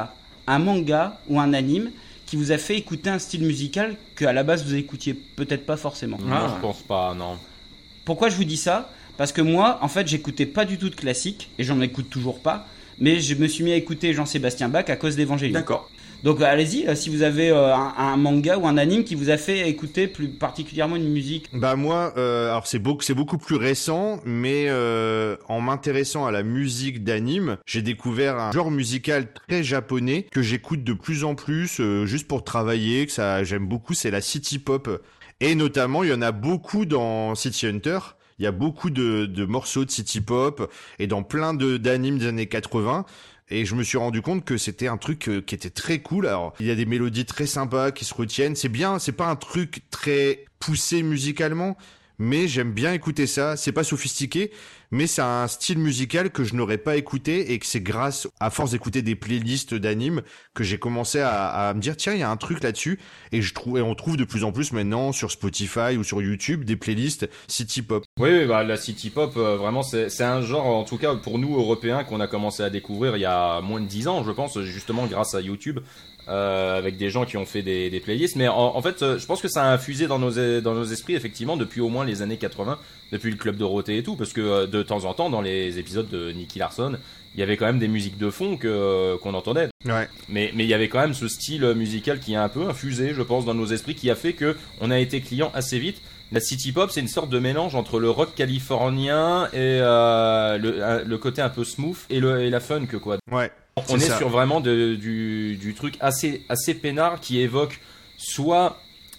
[SPEAKER 2] un manga ou un anime qui vous a fait écouter un style musical qu'à la base vous écoutiez peut-être pas forcément?
[SPEAKER 4] Moi, je pense pas, non.
[SPEAKER 2] Pourquoi je vous dis ça? Parce que moi, en fait, j'écoutais pas du tout de classique, et j'en écoute toujours pas, mais je me suis mis à écouter Jean-Sébastien Bach à cause d'Evangélion.
[SPEAKER 1] D'accord.
[SPEAKER 2] Donc allez-y, si vous avez un manga ou un anime qui vous a fait écouter plus particulièrement une musique.
[SPEAKER 3] Bah moi, alors c'est beaucoup plus récent, mais en m'intéressant à la musique d'anime, j'ai découvert un genre musical très japonais que j'écoute de plus en plus, juste pour travailler, que ça j'aime beaucoup, c'est la city pop. Et notamment, il y en a beaucoup dans City Hunter. Il y a beaucoup de morceaux de city pop et dans plein d'animes des années 80. Et je me suis rendu compte que c'était un truc qui était très cool. Alors, il y a des mélodies très sympas qui se retiennent. C'est bien, c'est pas un truc très poussé musicalement, mais j'aime bien écouter ça. C'est pas sophistiqué, mais c'est un style musical que je n'aurais pas écouté et que c'est grâce, à force d'écouter des playlists d'animes, que j'ai commencé à me dire, tiens, il y a un truc là-dessus. Et on trouve de plus en plus maintenant sur Spotify ou sur YouTube des playlists city pop.
[SPEAKER 4] Oui, bah la city pop, vraiment, c'est un genre, en tout cas pour nous Européens, qu'on a commencé à découvrir il y a moins de 10 ans, je pense, justement grâce à YouTube, avec des gens qui ont fait des playlists. Mais en fait, je pense que ça a infusé dans nos esprits, effectivement, depuis au moins les années 80, depuis le Club Dorothée et tout, parce que de temps en temps, dans les épisodes de Nicky Larson, il y avait quand même des musiques de fond qu'on entendait.
[SPEAKER 3] Ouais.
[SPEAKER 4] Mais il y avait quand même ce style musical qui a un peu infusé, je pense, dans nos esprits, qui a fait que on a été client assez vite. La city pop, c'est une sorte de mélange entre le rock californien et le côté un peu smooth et la funk, quoi.
[SPEAKER 3] Ouais.
[SPEAKER 4] On est sur vraiment du truc assez peinard qui évoque soit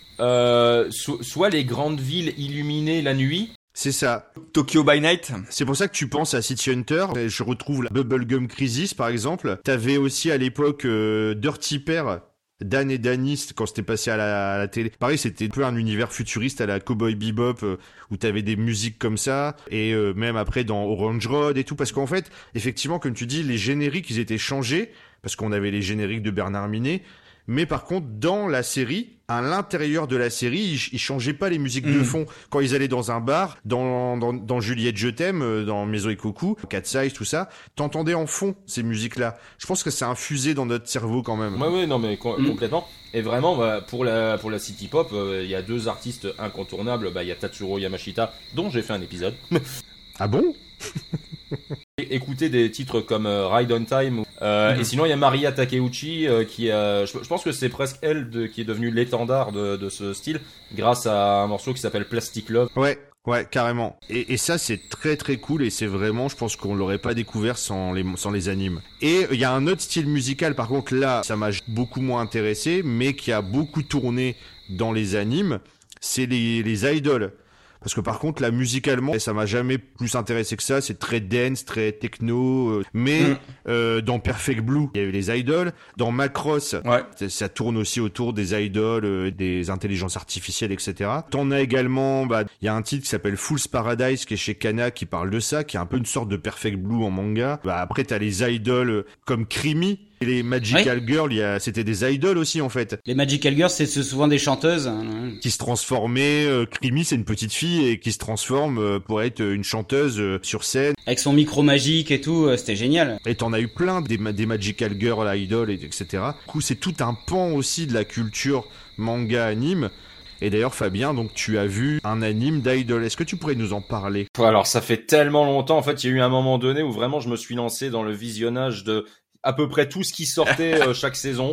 [SPEAKER 4] les grandes villes illuminées la nuit.
[SPEAKER 3] C'est ça.
[SPEAKER 1] Tokyo by Night.
[SPEAKER 3] C'est pour ça que tu penses à City Hunter. Je retrouve la Bubblegum Crisis, par exemple. T'avais aussi à l'époque Dirty Pair, Dan et Danny, quand c'était passé à la télé. Pareil, c'était un peu un univers futuriste à la Cowboy Bebop, où t'avais des musiques comme ça, et même après dans Orange Road et tout, parce qu'en fait, effectivement, comme tu dis, les génériques, ils étaient changés, parce qu'on avait les génériques de Bernard Minet, mais par contre, dans la série, à l'intérieur de la série, ils changeaient pas les musiques de fond. Quand ils allaient dans un bar, dans Juliette Je t'aime, dans Maison et Coucou, Cat Size, tout ça, t'entendais en fond ces musiques-là. Je pense que c'est infusé dans notre cerveau quand même.
[SPEAKER 4] Ouais, non, mais complètement. Et vraiment, bah, pour la city pop, il y a deux artistes incontournables. Bah, il y a Tatsuro Yamashita, dont j'ai fait un épisode.
[SPEAKER 3] Ah bon?
[SPEAKER 4] Écouter des titres comme Ride on Time et sinon il y a Maria Takeuchi qui je pense que c'est presque elle qui est devenue l'étendard de ce style grâce à un morceau qui s'appelle Plastic Love.
[SPEAKER 3] Ouais, carrément. Et ça, c'est très très cool et c'est vraiment, je pense qu'on l'aurait pas découvert sans les animes. Et il y a un autre style musical, par contre là, ça m'a beaucoup moins intéressé, mais qui a beaucoup tourné dans les animes, c'est les idols. Parce que par contre, là, musicalement, ça m'a jamais plus intéressé que ça. C'est très dance, très techno. Mais dans Perfect Blue, il y a eu les idoles. Dans Macross, ça tourne aussi autour des idoles, des intelligences artificielles, etc. T'en as également, il y a un titre qui s'appelle Fool's Paradise, qui est chez Kana, qui parle de ça, qui est un peu une sorte de Perfect Blue en manga. Après, t'as les idoles comme Creamy. Et les Magical Girls, c'était des idoles aussi en fait.
[SPEAKER 2] Les Magical Girls, c'est souvent des chanteuses
[SPEAKER 3] qui se transformaient. Creamy, c'est une petite fille et qui se transforme pour être une chanteuse sur scène.
[SPEAKER 2] Avec son micro magique et tout, c'était génial.
[SPEAKER 3] Et t'en as eu plein des Magical Girls, idoles, etc. Du coup, c'est tout un pan aussi de la culture manga anime. Et d'ailleurs, Fabien, donc tu as vu un anime d'idol. Est-ce que tu pourrais nous en parler?
[SPEAKER 4] Alors, ça fait tellement longtemps. En fait, il y a eu un moment donné où vraiment je me suis lancé dans le visionnage de à peu près tout ce qui sortait chaque saison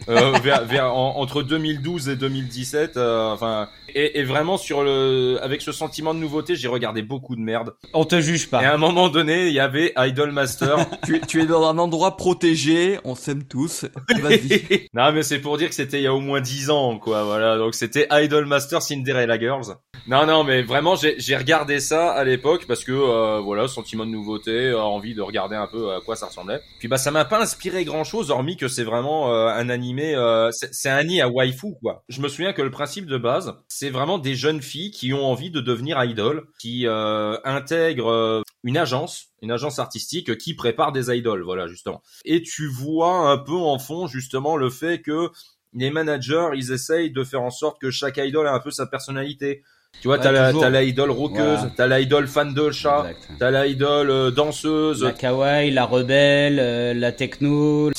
[SPEAKER 4] entre 2012 et 2017 et vraiment avec ce sentiment de nouveauté, j'ai regardé beaucoup de merde.
[SPEAKER 2] On te juge pas.
[SPEAKER 4] Et à un moment donné, il y avait Idol Master.
[SPEAKER 1] tu es dans un endroit protégé, on s'aime tous. Vas-y.
[SPEAKER 4] Non, mais c'est pour dire que c'était il y a au moins 10 ans, quoi, voilà. Donc c'était Idol Master Cinderella Girls. Non, mais vraiment, j'ai regardé ça à l'époque parce que, voilà, sentiment de nouveauté, envie de regarder un peu à quoi ça ressemblait. Puis ça m'a pas inspiré grand chose, hormis que c'est vraiment un animé, c'est un nid à waifu, quoi. Je me souviens que le principe de base, c'est vraiment des jeunes filles qui ont envie de devenir idol, qui intègrent une agence artistique qui prépare des idoles, voilà, justement. Et tu vois un peu en fond, justement, le fait que les managers, ils essayent de faire en sorte que chaque idol a un peu sa personnalité. Tu vois, t'as la idole rockeuse, voilà. T'as la idole fan de chat, t'as la idole danseuse.
[SPEAKER 2] La kawaii, la rebelle, la techno.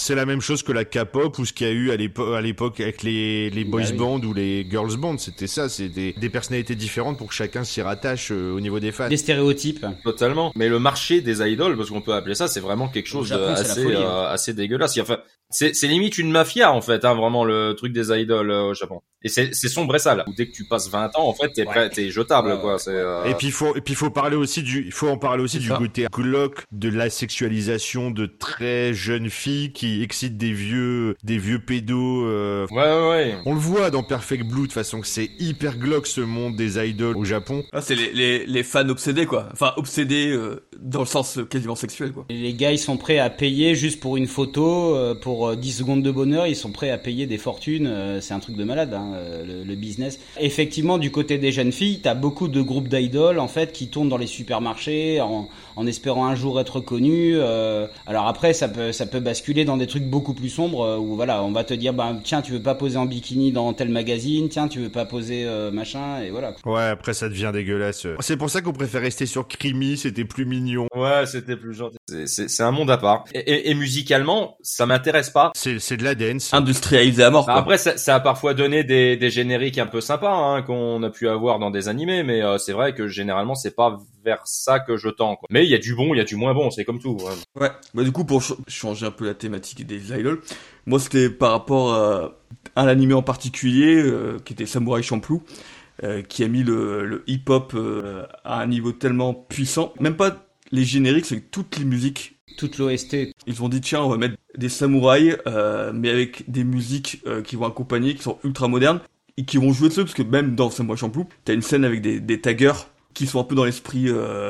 [SPEAKER 3] C'est la même chose que la K-pop ou ce qu'il y a eu à l'époque avec les boys bands ou les girls bands. C'était ça, c'est des personnalités différentes pour que chacun s'y rattache au niveau des fans.
[SPEAKER 2] Des stéréotypes.
[SPEAKER 4] Totalement. Mais le marché des idoles, parce qu'on peut appeler ça, c'est vraiment quelque chose
[SPEAKER 2] Japon,
[SPEAKER 4] assez dégueulasse. Enfin, c'est limite une mafia en fait, hein, vraiment le truc des idoles au Japon. Et c'est sombre et sale. Dès que tu passes 20 ans, en fait, t'es jetable, quoi.
[SPEAKER 3] Et puis il faut parler aussi du côté glauque de la sexualisation de très jeunes filles qui excitent des vieux pédos.
[SPEAKER 4] Ouais.
[SPEAKER 3] On le voit dans Perfect Blue de toute façon que c'est hyper glauque ce monde des idoles au Japon.
[SPEAKER 1] Ah, c'est les fans obsédés, quoi. Enfin, obsédés dans le sens quasiment sexuel, quoi.
[SPEAKER 2] Les gars, ils sont prêts à payer juste pour une photo, pour 10 secondes de bonheur, ils sont prêts à payer des fortunes. C'est un truc de malade, hein, le business. Effectivement, du côté des jeunes filles, t'as beaucoup de groupes d'idoles, en fait, qui tournent dans les supermarchés en espérant un jour être connus. Alors après, ça peut basculer dans des trucs beaucoup plus sombres où voilà, on va te dire, bah tiens, tu veux pas poser en bikini dans tel magazine, tiens, tu veux pas poser machin, et voilà.
[SPEAKER 3] Ouais, après ça devient dégueulasse. C'est pour ça qu'on préfère rester sur Creamy, c'était plus mignon.
[SPEAKER 4] Ouais, c'était plus gentil. C'est un monde à part. Et musicalement, ça m'intéresse pas.
[SPEAKER 3] C'est de la dance.
[SPEAKER 1] Industrialisé à mort, quoi.
[SPEAKER 4] Après, ça a parfois donné des génériques un peu sympas, hein, qu'on a pu avoir dans des animés, mais c'est vrai que généralement, c'est pas vers ça que je tends, quoi. Mais il y a du bon, il y a du moins bon, c'est comme tout.
[SPEAKER 1] Ouais. Bah, du coup, pour changer un peu la thématique des idoles, moi, c'était par rapport à un animé en particulier, qui était Samurai Champloo, qui a mis le hip-hop à un niveau tellement puissant. Même pas les génériques, c'est toutes les musiques.
[SPEAKER 2] Toute l'OST.
[SPEAKER 1] Ils ont dit, tiens, on va mettre des samouraïs, mais avec des musiques qui vont accompagner, qui sont ultra modernes, et qui vont jouer dessus, parce que même dans Samurai Champloo, t'as une scène avec des taggers qui sont un peu dans l'esprit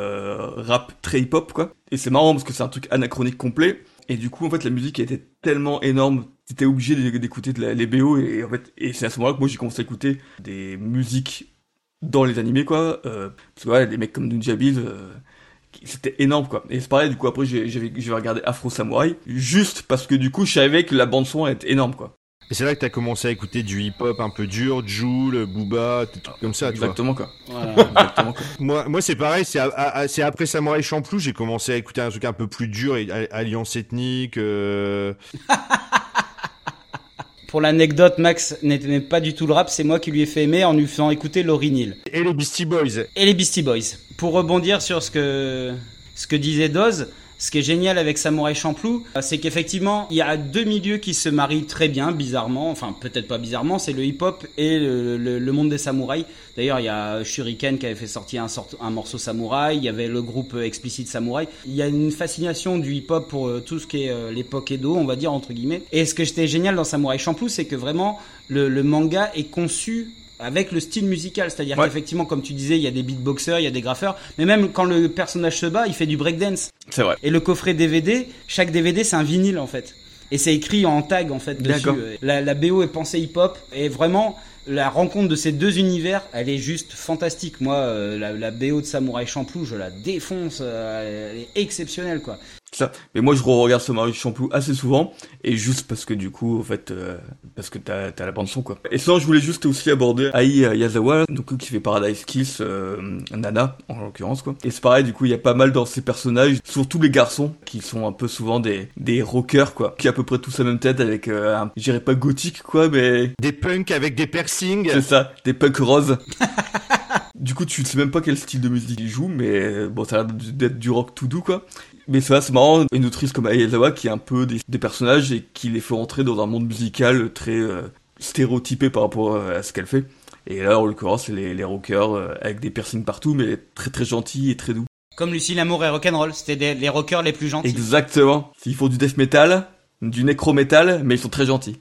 [SPEAKER 1] rap très hip-hop, quoi. Et c'est marrant, parce que c'est un truc anachronique complet, et du coup, en fait, la musique était tellement énorme, t'étais obligé d'écouter les BO, et en fait, et c'est à ce moment-là que moi j'ai commencé à écouter des musiques dans les animés, quoi. Parce que ouais, des mecs comme Nunjabil, c'était énorme, quoi. Et c'est pareil, du coup, après, j'ai regardé Afro Samurai, juste parce que du coup, je savais que la bande-son était énorme, quoi.
[SPEAKER 3] Et c'est là que t'as commencé à écouter du hip-hop un peu dur, Jul, Booba, des trucs comme ça, tu vois.
[SPEAKER 1] Exactement, quoi.
[SPEAKER 2] Voilà.
[SPEAKER 1] Exactement, quoi.
[SPEAKER 3] Moi, c'est pareil, c'est après Samurai Champloo, j'ai commencé à écouter un truc un peu plus dur, Alliance Ethnique,
[SPEAKER 2] Pour l'anecdote, Max n'aimait pas du tout le rap, c'est moi qui lui ai fait aimer en lui faisant écouter Lauryn Hill.
[SPEAKER 3] Et les Beastie Boys.
[SPEAKER 2] Et les Beastie Boys. Pour rebondir sur ce que disait Doz, ce qui est génial avec Samurai Champloo, c'est qu'effectivement, il y a deux milieux qui se marient très bien, bizarrement, enfin peut-être pas bizarrement, c'est le hip-hop et le monde des samouraïs. D'ailleurs, il y a Shuriken qui avait fait sortir un morceau samouraï, il y avait le groupe Explicit Samouraï. Il y a une fascination du hip-hop pour tout ce qui est l'époque Edo, on va dire, entre guillemets. Et ce que j'étais génial dans Samurai Champloo, c'est que vraiment, le manga est conçu avec le style musical, c'est-à-dire qu'effectivement, comme tu disais, il y a des beatboxers, il y a des graffeurs, mais même quand le personnage se bat, il fait du breakdance.
[SPEAKER 1] C'est vrai.
[SPEAKER 2] Et le coffret DVD, chaque DVD, c'est un vinyle, en fait. Et c'est écrit en tag, en fait, dessus.
[SPEAKER 1] D'accord.
[SPEAKER 2] La BO est pensée hip-hop, et vraiment, la rencontre de ces deux univers, elle est juste fantastique. Moi, la BO de Samurai Champloo, je la défonce, elle est exceptionnelle, quoi.
[SPEAKER 1] Ça. Mais moi, je regarde Samurai Champloo assez souvent, et juste parce que du coup, en fait, parce que t'as la bande son, quoi. Et sinon, je voulais juste aussi aborder Ai Yazawa, donc qui fait Paradise Kiss, Nana, en l'occurrence, quoi. Et c'est pareil, du coup, il y a pas mal dans ces personnages, surtout les garçons, qui sont un peu souvent des rockers, quoi, qui a à peu près tous la même tête avec, je dirais pas gothique, quoi, mais
[SPEAKER 3] Des punks avec des piercings.
[SPEAKER 1] c'est ça, des punks roses. Du coup, tu sais même pas quel style de musique ils jouent, mais bon, ça a l'air d'être du rock tout doux, quoi. Mais ça, c'est marrant, une autrice comme Aizawa qui est un peu des personnages et qui les fait rentrer dans un monde musical très stéréotypé par rapport à ce qu'elle fait. Et là, en l'occurrence, c'est les rockers avec des piercings partout, mais très très gentils et très doux.
[SPEAKER 2] Comme Lucie Lamour et Rock'n'Roll, c'était les rockers les plus gentils.
[SPEAKER 1] Exactement. Ils font du death metal, du necro metal, mais ils sont très gentils.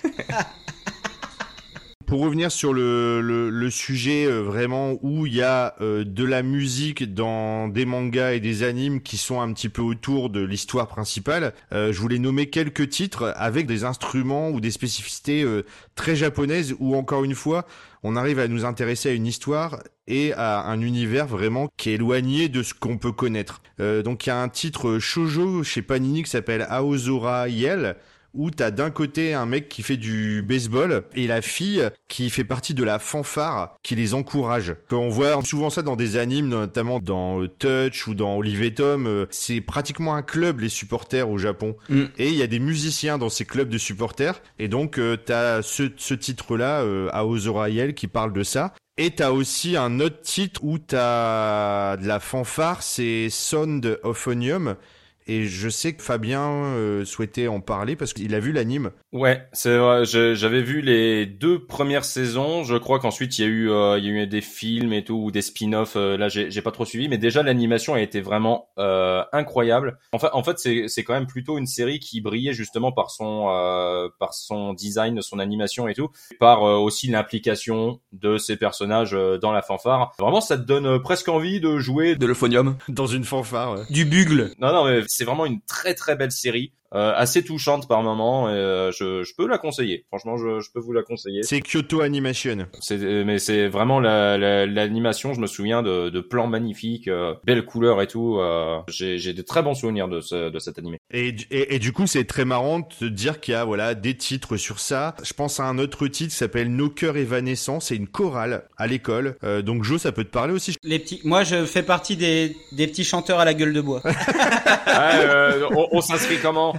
[SPEAKER 3] Pour revenir sur le sujet vraiment où il y a de la musique dans des mangas et des animes qui sont un petit peu autour de l'histoire principale, je voulais nommer quelques titres avec des instruments ou des spécificités très japonaises où encore une fois on arrive à nous intéresser à une histoire et à un univers vraiment qui est éloigné de ce qu'on peut connaître. Donc il y a un titre shoujo chez Panini qui s'appelle Aozora Yel, où t'as d'un côté un mec qui fait du baseball et la fille qui fait partie de la fanfare qui les encourage. On voit souvent ça dans des animes, notamment dans Touch ou dans Olive et Tom. C'est pratiquement un club, les supporters au Japon. Et il y a des musiciens dans ces clubs de supporters. Et donc t'as ce titre-là, Aozora-Aiel, qui parle de ça. Et t'as aussi un autre titre où t'as de la fanfare, c'est Sound of Onium. Et je sais que Fabien souhaitait en parler parce qu'il a vu l'anime.
[SPEAKER 4] Ouais, c'est vrai. J'avais vu les 2 premières saisons. Je crois qu'ensuite il y a eu des films et tout ou des spin-offs. Là, j'ai pas trop suivi, mais déjà l'animation a été vraiment incroyable. En fait, c'est quand même plutôt une série qui brillait justement par son design, son animation et tout, par aussi l'implication de ces personnages dans la fanfare. Vraiment, ça te donne presque envie de jouer
[SPEAKER 1] De l'euphonium.
[SPEAKER 3] Dans une fanfare, ouais.
[SPEAKER 2] Du bugle.
[SPEAKER 4] Non, mais c'est vraiment une très très belle série, assez touchante par moments. Et, je peux la conseiller. Franchement, je peux vous la conseiller.
[SPEAKER 3] C'est Kyoto Animation.
[SPEAKER 4] Mais c'est vraiment l'animation. Je me souviens de plans magnifiques, belles couleurs et tout. J'ai de très bons souvenirs de cet animé.
[SPEAKER 3] Et du coup, c'est très marrant de te dire qu'il y a des titres sur ça. Je pense à un autre titre qui s'appelle Nos cœurs évanescents. C'est une chorale à l'école. Donc Jo, ça peut te parler aussi.
[SPEAKER 2] Moi, je fais partie des petits chanteurs à la gueule de bois.
[SPEAKER 4] On s'inscrit comment?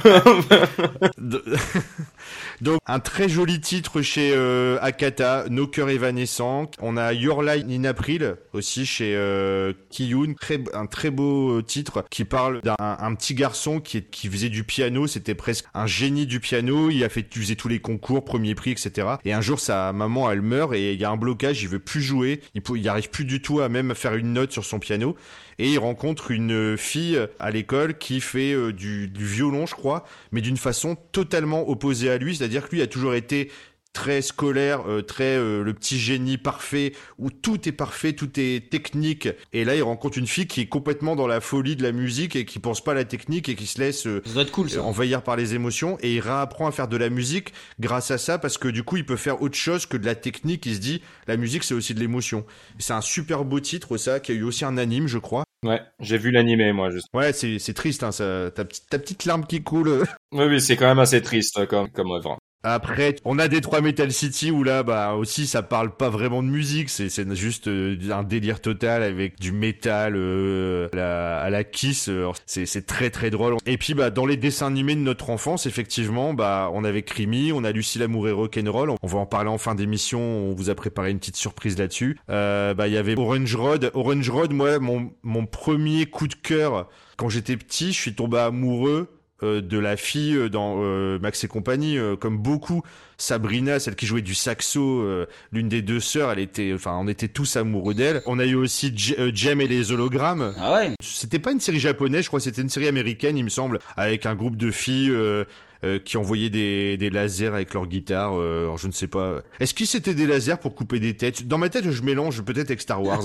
[SPEAKER 3] Donc un très joli titre chez Akata, Nos cœurs évanescents. On a Your Lie in April aussi chez Kiyun, un très beau titre qui parle d'un petit garçon qui faisait du piano. C'était presque un génie du piano. Il faisait tous les concours, premier prix, etc. Et un jour, sa maman, elle meurt et il y a un blocage. Il veut plus jouer. Il arrive plus du tout à même faire une note sur son piano. Et il rencontre une fille à l'école qui fait du violon, je crois, mais d'une façon totalement opposée à lui. C'est-à-dire que lui a toujours été très scolaire, le petit génie parfait, où tout est parfait, tout est technique. Et là, il rencontre une fille qui est complètement dans la folie de la musique et qui pense pas à la technique et qui se laisse
[SPEAKER 2] Ça doit être cool, ça.
[SPEAKER 3] envahir par les émotions. Et il réapprend à faire de la musique grâce à ça, parce que du coup, il peut faire autre chose que de la technique. Il se dit, la musique, c'est aussi de l'émotion. C'est un super beau titre, ça, qui a eu aussi un anime, je crois.
[SPEAKER 4] Ouais, j'ai vu l'animé, moi, juste.
[SPEAKER 3] Ouais, c'est triste, hein, ça, ta petite larme qui coule.
[SPEAKER 4] Oui, c'est quand même assez triste comme œuvre.
[SPEAKER 3] Après, on a Detroit Metal City où là, aussi, ça parle pas vraiment de musique, c'est juste un délire total avec du métal à la Kiss. C'est très très drôle. Et puis, dans les dessins animés de notre enfance, effectivement, on avait Crimi, on a Lucie l'amour et rock'n'roll. On va en parler en fin d'émission. On vous a préparé une petite surprise là-dessus. Il y avait Orange Road. Orange Road, moi, mon premier coup de cœur quand j'étais petit, je suis tombé amoureux de la fille dans Max et compagnie, comme beaucoup. Sabrina, celle qui jouait du saxo, l'une des deux sœurs, on était tous amoureux d'elle. On a eu aussi Jem et les hologrammes.
[SPEAKER 2] Ah ouais.
[SPEAKER 3] C'était pas une série japonaise, je crois que c'était une série américaine, il me semble, avec un groupe de filles qui envoyaient des lasers avec leur guitare. Alors je ne sais pas. Est-ce que c'était des lasers pour couper des têtes? Dans ma tête, je mélange peut-être avec Star Wars.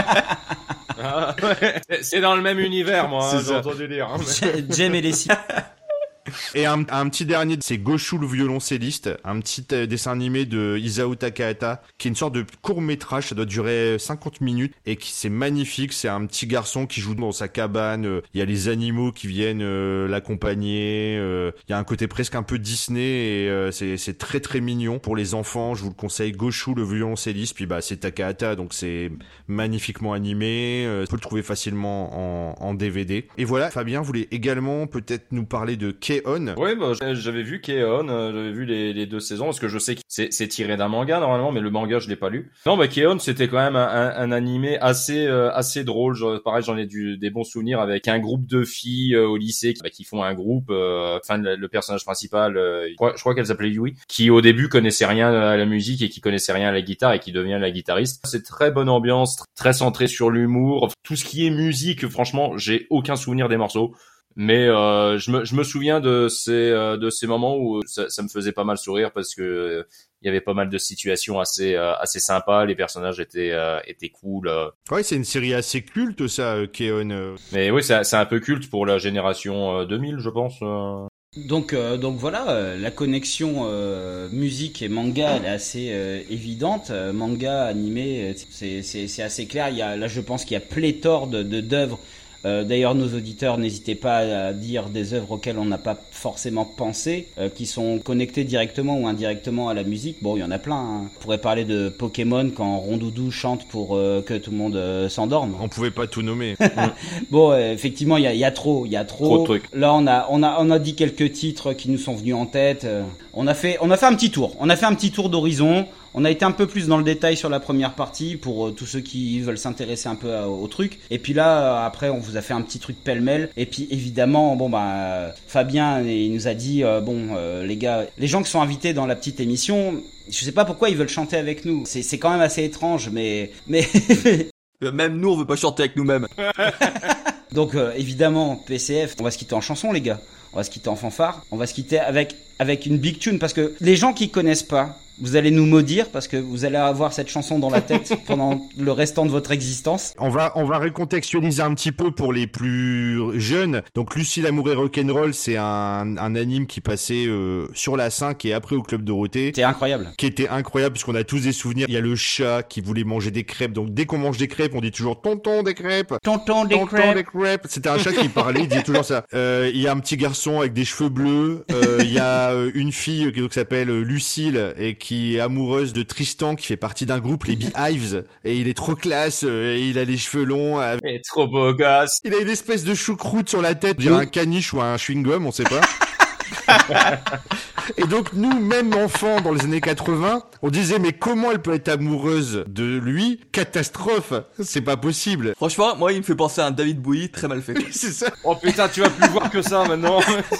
[SPEAKER 4] Ah, ouais. C'est dans le même univers, moi,
[SPEAKER 3] C'est
[SPEAKER 4] j'ai
[SPEAKER 3] ça.
[SPEAKER 4] entendu dire. Hein,
[SPEAKER 2] Jem et les six.
[SPEAKER 3] Et un petit dernier, c'est Goshu le violoncelliste, un petit dessin animé de Isao Takahata, qui est une sorte de court-métrage, ça doit durer 50 minutes, et c'est magnifique, c'est un petit garçon qui joue dans sa cabane, il y a les animaux qui viennent l'accompagner, il y a un côté presque un peu Disney, et c'est très très mignon pour les enfants, je vous le conseille, Goshu le violoncelliste, puis c'est Takahata, donc c'est magnifiquement animé, on peut le trouver facilement en DVD. Et voilà, Fabien voulait également peut-être nous parler de K-On!
[SPEAKER 4] Oui, j'avais vu K-On!, j'avais vu les 2 saisons, parce que je sais que c'est tiré d'un manga normalement, mais le manga je l'ai pas lu. Non, K-On! C'était quand même un animé assez drôle. Pareil, j'en ai des bons souvenirs avec un groupe de filles au lycée qui font un groupe. Le personnage principal, je crois qu'elle s'appelait Yui, qui au début connaissait rien à la musique et qui connaissait rien à la guitare et qui devient la guitariste. C'est très bonne ambiance, très centré sur l'humour. Tout ce qui est musique, franchement, j'ai aucun souvenir des morceaux. Mais je me souviens de ces moments où ça me faisait pas mal sourire parce que il y avait pas mal de situations assez sympas, les personnages étaient cool.
[SPEAKER 3] Ouais, c'est une série assez culte ça, K-On!
[SPEAKER 4] Mais oui, c'est un peu culte pour la génération 2000, je pense.
[SPEAKER 2] Donc voilà, la connexion musique et manga elle est assez évidente. Manga, animé, c'est assez clair. Là, je pense qu'il y a pléthore d'œuvres D'ailleurs, nos auditeurs, n'hésitez pas à dire des œuvres auxquelles on n'a pas forcément pensé, qui sont connectées directement ou indirectement à la musique. Bon, il y en a plein. Hein. On pourrait parler de Pokémon quand Rondoudou chante pour que tout le monde s'endorme.
[SPEAKER 3] On pouvait pas tout nommer.
[SPEAKER 2] Bon, effectivement, il y a trop
[SPEAKER 4] de trucs.
[SPEAKER 2] Là, on a dit quelques titres qui nous sont venus en tête. On a fait un petit tour. On a fait un petit tour d'horizon. On a été un peu plus dans le détail sur la première partie pour tous ceux qui veulent s'intéresser un peu au truc. Et puis là, après, on vous a fait un petit truc pêle-mêle. Et puis évidemment, Fabien, il nous a dit, les gars, les gens qui sont invités dans la petite émission, je sais pas pourquoi ils veulent chanter avec nous. C'est quand même assez étrange, mais
[SPEAKER 1] Même nous, on veut pas chanter avec nous-mêmes.
[SPEAKER 2] Donc évidemment, PCF, on va se quitter en chanson, les gars. On va se quitter en fanfare. On va se quitter avec une big tune, parce que les gens qui connaissent pas, vous allez nous maudire parce que vous allez avoir cette chanson dans la tête pendant le restant de votre existence.
[SPEAKER 3] On va recontextualiser un petit peu pour les plus jeunes. Donc Lucie l'amour et rock'n'roll, c'est un anime qui passait sur la 5 et après au Club Dorothée.
[SPEAKER 2] C'était incroyable.
[SPEAKER 3] Qui était incroyable puisqu'on a tous des souvenirs. Il y a le chat qui voulait manger des crêpes. Donc dès qu'on mange des crêpes, on dit toujours tonton des crêpes.
[SPEAKER 2] Tonton des crêpes.
[SPEAKER 3] C'était un chat qui parlait, il disait toujours ça. Il y a un petit garçon avec des cheveux bleus. Il y a une fille qui s'appelle Lucille et qui est amoureuse de Tristan, qui fait partie d'un groupe, les Beehives, et il est trop classe, et il a les cheveux longs.
[SPEAKER 4] Il est trop beau gosse.
[SPEAKER 3] Il a une espèce de choucroute sur la tête, on dirait un caniche ou un chewing-gum, on sait pas. Et donc nous, même enfants dans les années 80, on disait mais comment elle peut être amoureuse de lui? Catastrophe, c'est pas possible.
[SPEAKER 1] Franchement, moi, il me fait penser à un David Bowie très mal fait.
[SPEAKER 3] C'est ça.
[SPEAKER 4] Oh putain, tu vas plus voir que ça maintenant.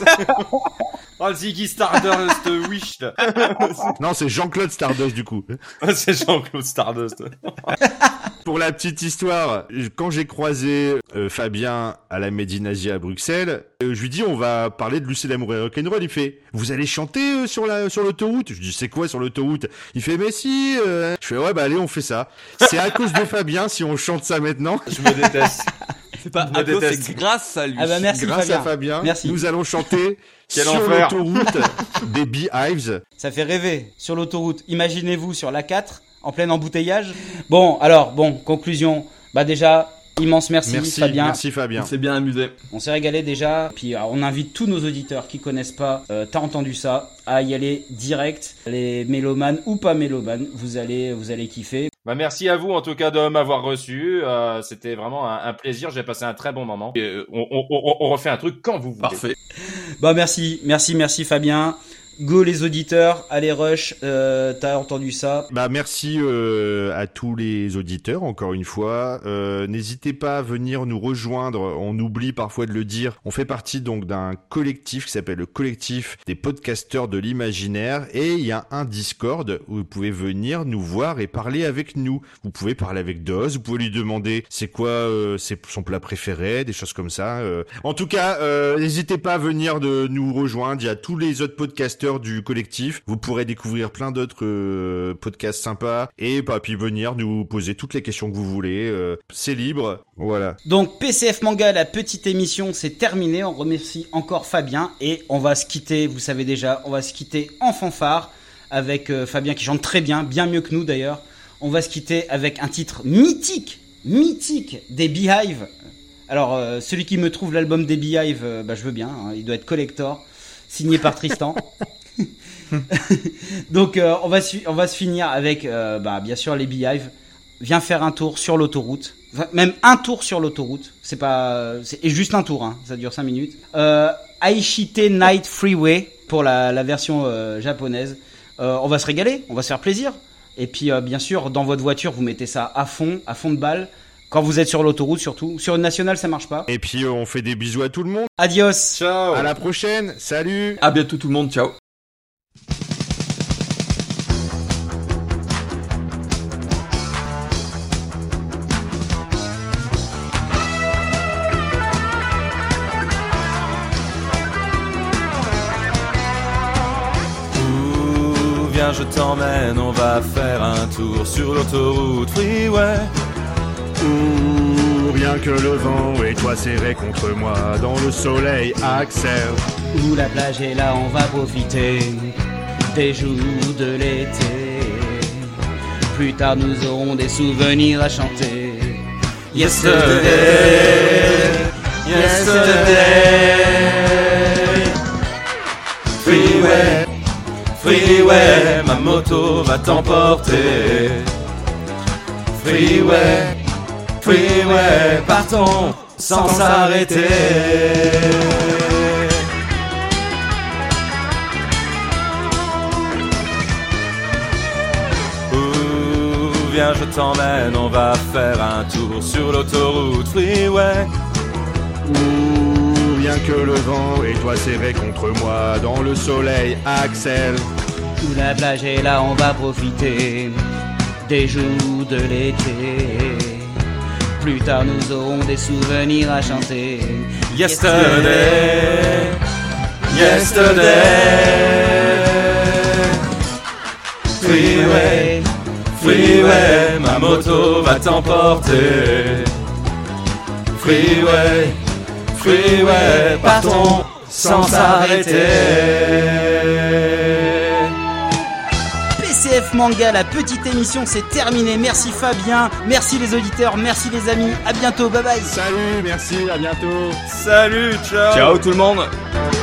[SPEAKER 4] Oh, le Ziggy Stardust Wish.
[SPEAKER 3] Non, c'est Jean-Claude Stardust du coup.
[SPEAKER 4] C'est Jean-Claude Stardust.
[SPEAKER 3] Pour la petite histoire, quand j'ai croisé Fabien à la Made in Asia à Bruxelles, je lui dis on va parler de Lucie l'amour et rock'n'roll. Il fait vous allez chanter sur l'autoroute? Je dis c'est quoi sur l'autoroute? Il fait mais si. Je fais ouais bah allez on fait ça. C'est à cause de Fabien si on chante ça maintenant.
[SPEAKER 4] Je me déteste.
[SPEAKER 1] C'est pas à cause, c'est grâce à lui.
[SPEAKER 2] Ah bah merci
[SPEAKER 3] Grâce
[SPEAKER 2] Fabien.
[SPEAKER 3] à Fabien,
[SPEAKER 2] Merci.
[SPEAKER 3] nous allons chanter
[SPEAKER 4] Quel
[SPEAKER 3] sur
[SPEAKER 4] enfer.
[SPEAKER 3] l'autoroute des Beehives.
[SPEAKER 2] Ça fait rêver sur l'autoroute. Imaginez-vous sur l'A4 en plein embouteillage. Bon, conclusion. Bah déjà, immense merci Fabien.
[SPEAKER 3] Merci Fabien.
[SPEAKER 1] On s'est bien amusé.
[SPEAKER 2] On s'est régalé déjà. Puis on invite tous nos auditeurs qui connaissent pas, t'as entendu ça, à y aller direct. Les mélomanes ou pas mélomanes, vous allez kiffer.
[SPEAKER 4] Bah merci à vous en tout cas de m'avoir reçu. C'était vraiment un plaisir. J'ai passé un très bon moment. Et, on refait un truc quand vous voulez.
[SPEAKER 1] Parfait.
[SPEAKER 2] Bah merci Fabien. Go les auditeurs, allez rush, t'as entendu ça.
[SPEAKER 3] Bah merci à tous les auditeurs encore une fois. N'hésitez pas à venir nous rejoindre. On oublie parfois de le dire. On fait partie donc d'un collectif qui s'appelle le collectif des podcasteurs de l'imaginaire et il y a un Discord où vous pouvez venir nous voir et parler avec nous. Vous pouvez parler avec Doz, vous pouvez lui demander c'est quoi c'est son plat préféré, des choses comme ça. En tout cas, n'hésitez pas à venir de nous rejoindre. Il y a tous les autres podcasteurs du collectif. Vous pourrez découvrir plein d'autres podcasts sympas et puis venir nous poser toutes les questions que vous voulez. C'est libre. Voilà.
[SPEAKER 2] Donc PCF Manga, la petite émission, c'est terminé. On remercie encore Fabien et on va se quitter, vous savez déjà, on va se quitter en fanfare avec Fabien qui chante très bien, bien mieux que nous d'ailleurs. On va se quitter avec un titre mythique des Beehive. Alors celui qui me trouve l'album des Beehive, je veux bien, hein, il doit être collector, signé par Tristan. Donc on va se finir avec bien sûr les Beehive. Viens faire un tour sur l'autoroute, enfin, même un tour sur l'autoroute. C'est juste un tour, hein, ça dure 5 minutes. Aishite Night Freeway pour la version japonaise. On va se régaler, on va se faire plaisir. Et puis bien sûr dans votre voiture vous mettez ça à fond de balle. Quand vous êtes sur l'autoroute surtout. Sur une nationale ça marche pas.
[SPEAKER 3] Et puis on fait des bisous à tout le monde.
[SPEAKER 2] Adios.
[SPEAKER 4] Ciao.
[SPEAKER 3] À la prochaine. Salut.
[SPEAKER 1] À bientôt tout le monde. Ciao.
[SPEAKER 6] Viens, je t'emmène, on va faire un tour sur l'autoroute freeway.
[SPEAKER 3] Rien que le vent et toi serré contre moi dans le soleil accélère.
[SPEAKER 2] Où la plage est là, on va profiter des jours de l'été. Plus tard nous aurons des souvenirs à chanter. Yesterday.
[SPEAKER 6] Yesterday. Freeway, freeway, ma moto va t'emporter. Freeway, freeway, partons sans s'arrêter. Viens, je t'emmène, on va faire un tour sur l'autoroute Freeway.
[SPEAKER 3] Bien que le vent et toi serré contre moi, dans le soleil, Axel.
[SPEAKER 2] Où la plage est là, on va profiter des jours de l'été. Plus tard, nous aurons des souvenirs à chanter.
[SPEAKER 6] Yesterday, yesterday. Freeway, freeway, ma moto va t'emporter. Freeway, freeway, partons sans s'arrêter.
[SPEAKER 2] PCF Manga, la petite émission, c'est terminé. Merci Fabien, merci les auditeurs, merci les amis. À bientôt, bye bye.
[SPEAKER 3] Salut, merci, à bientôt.
[SPEAKER 6] Salut, ciao.
[SPEAKER 1] Ciao tout le monde.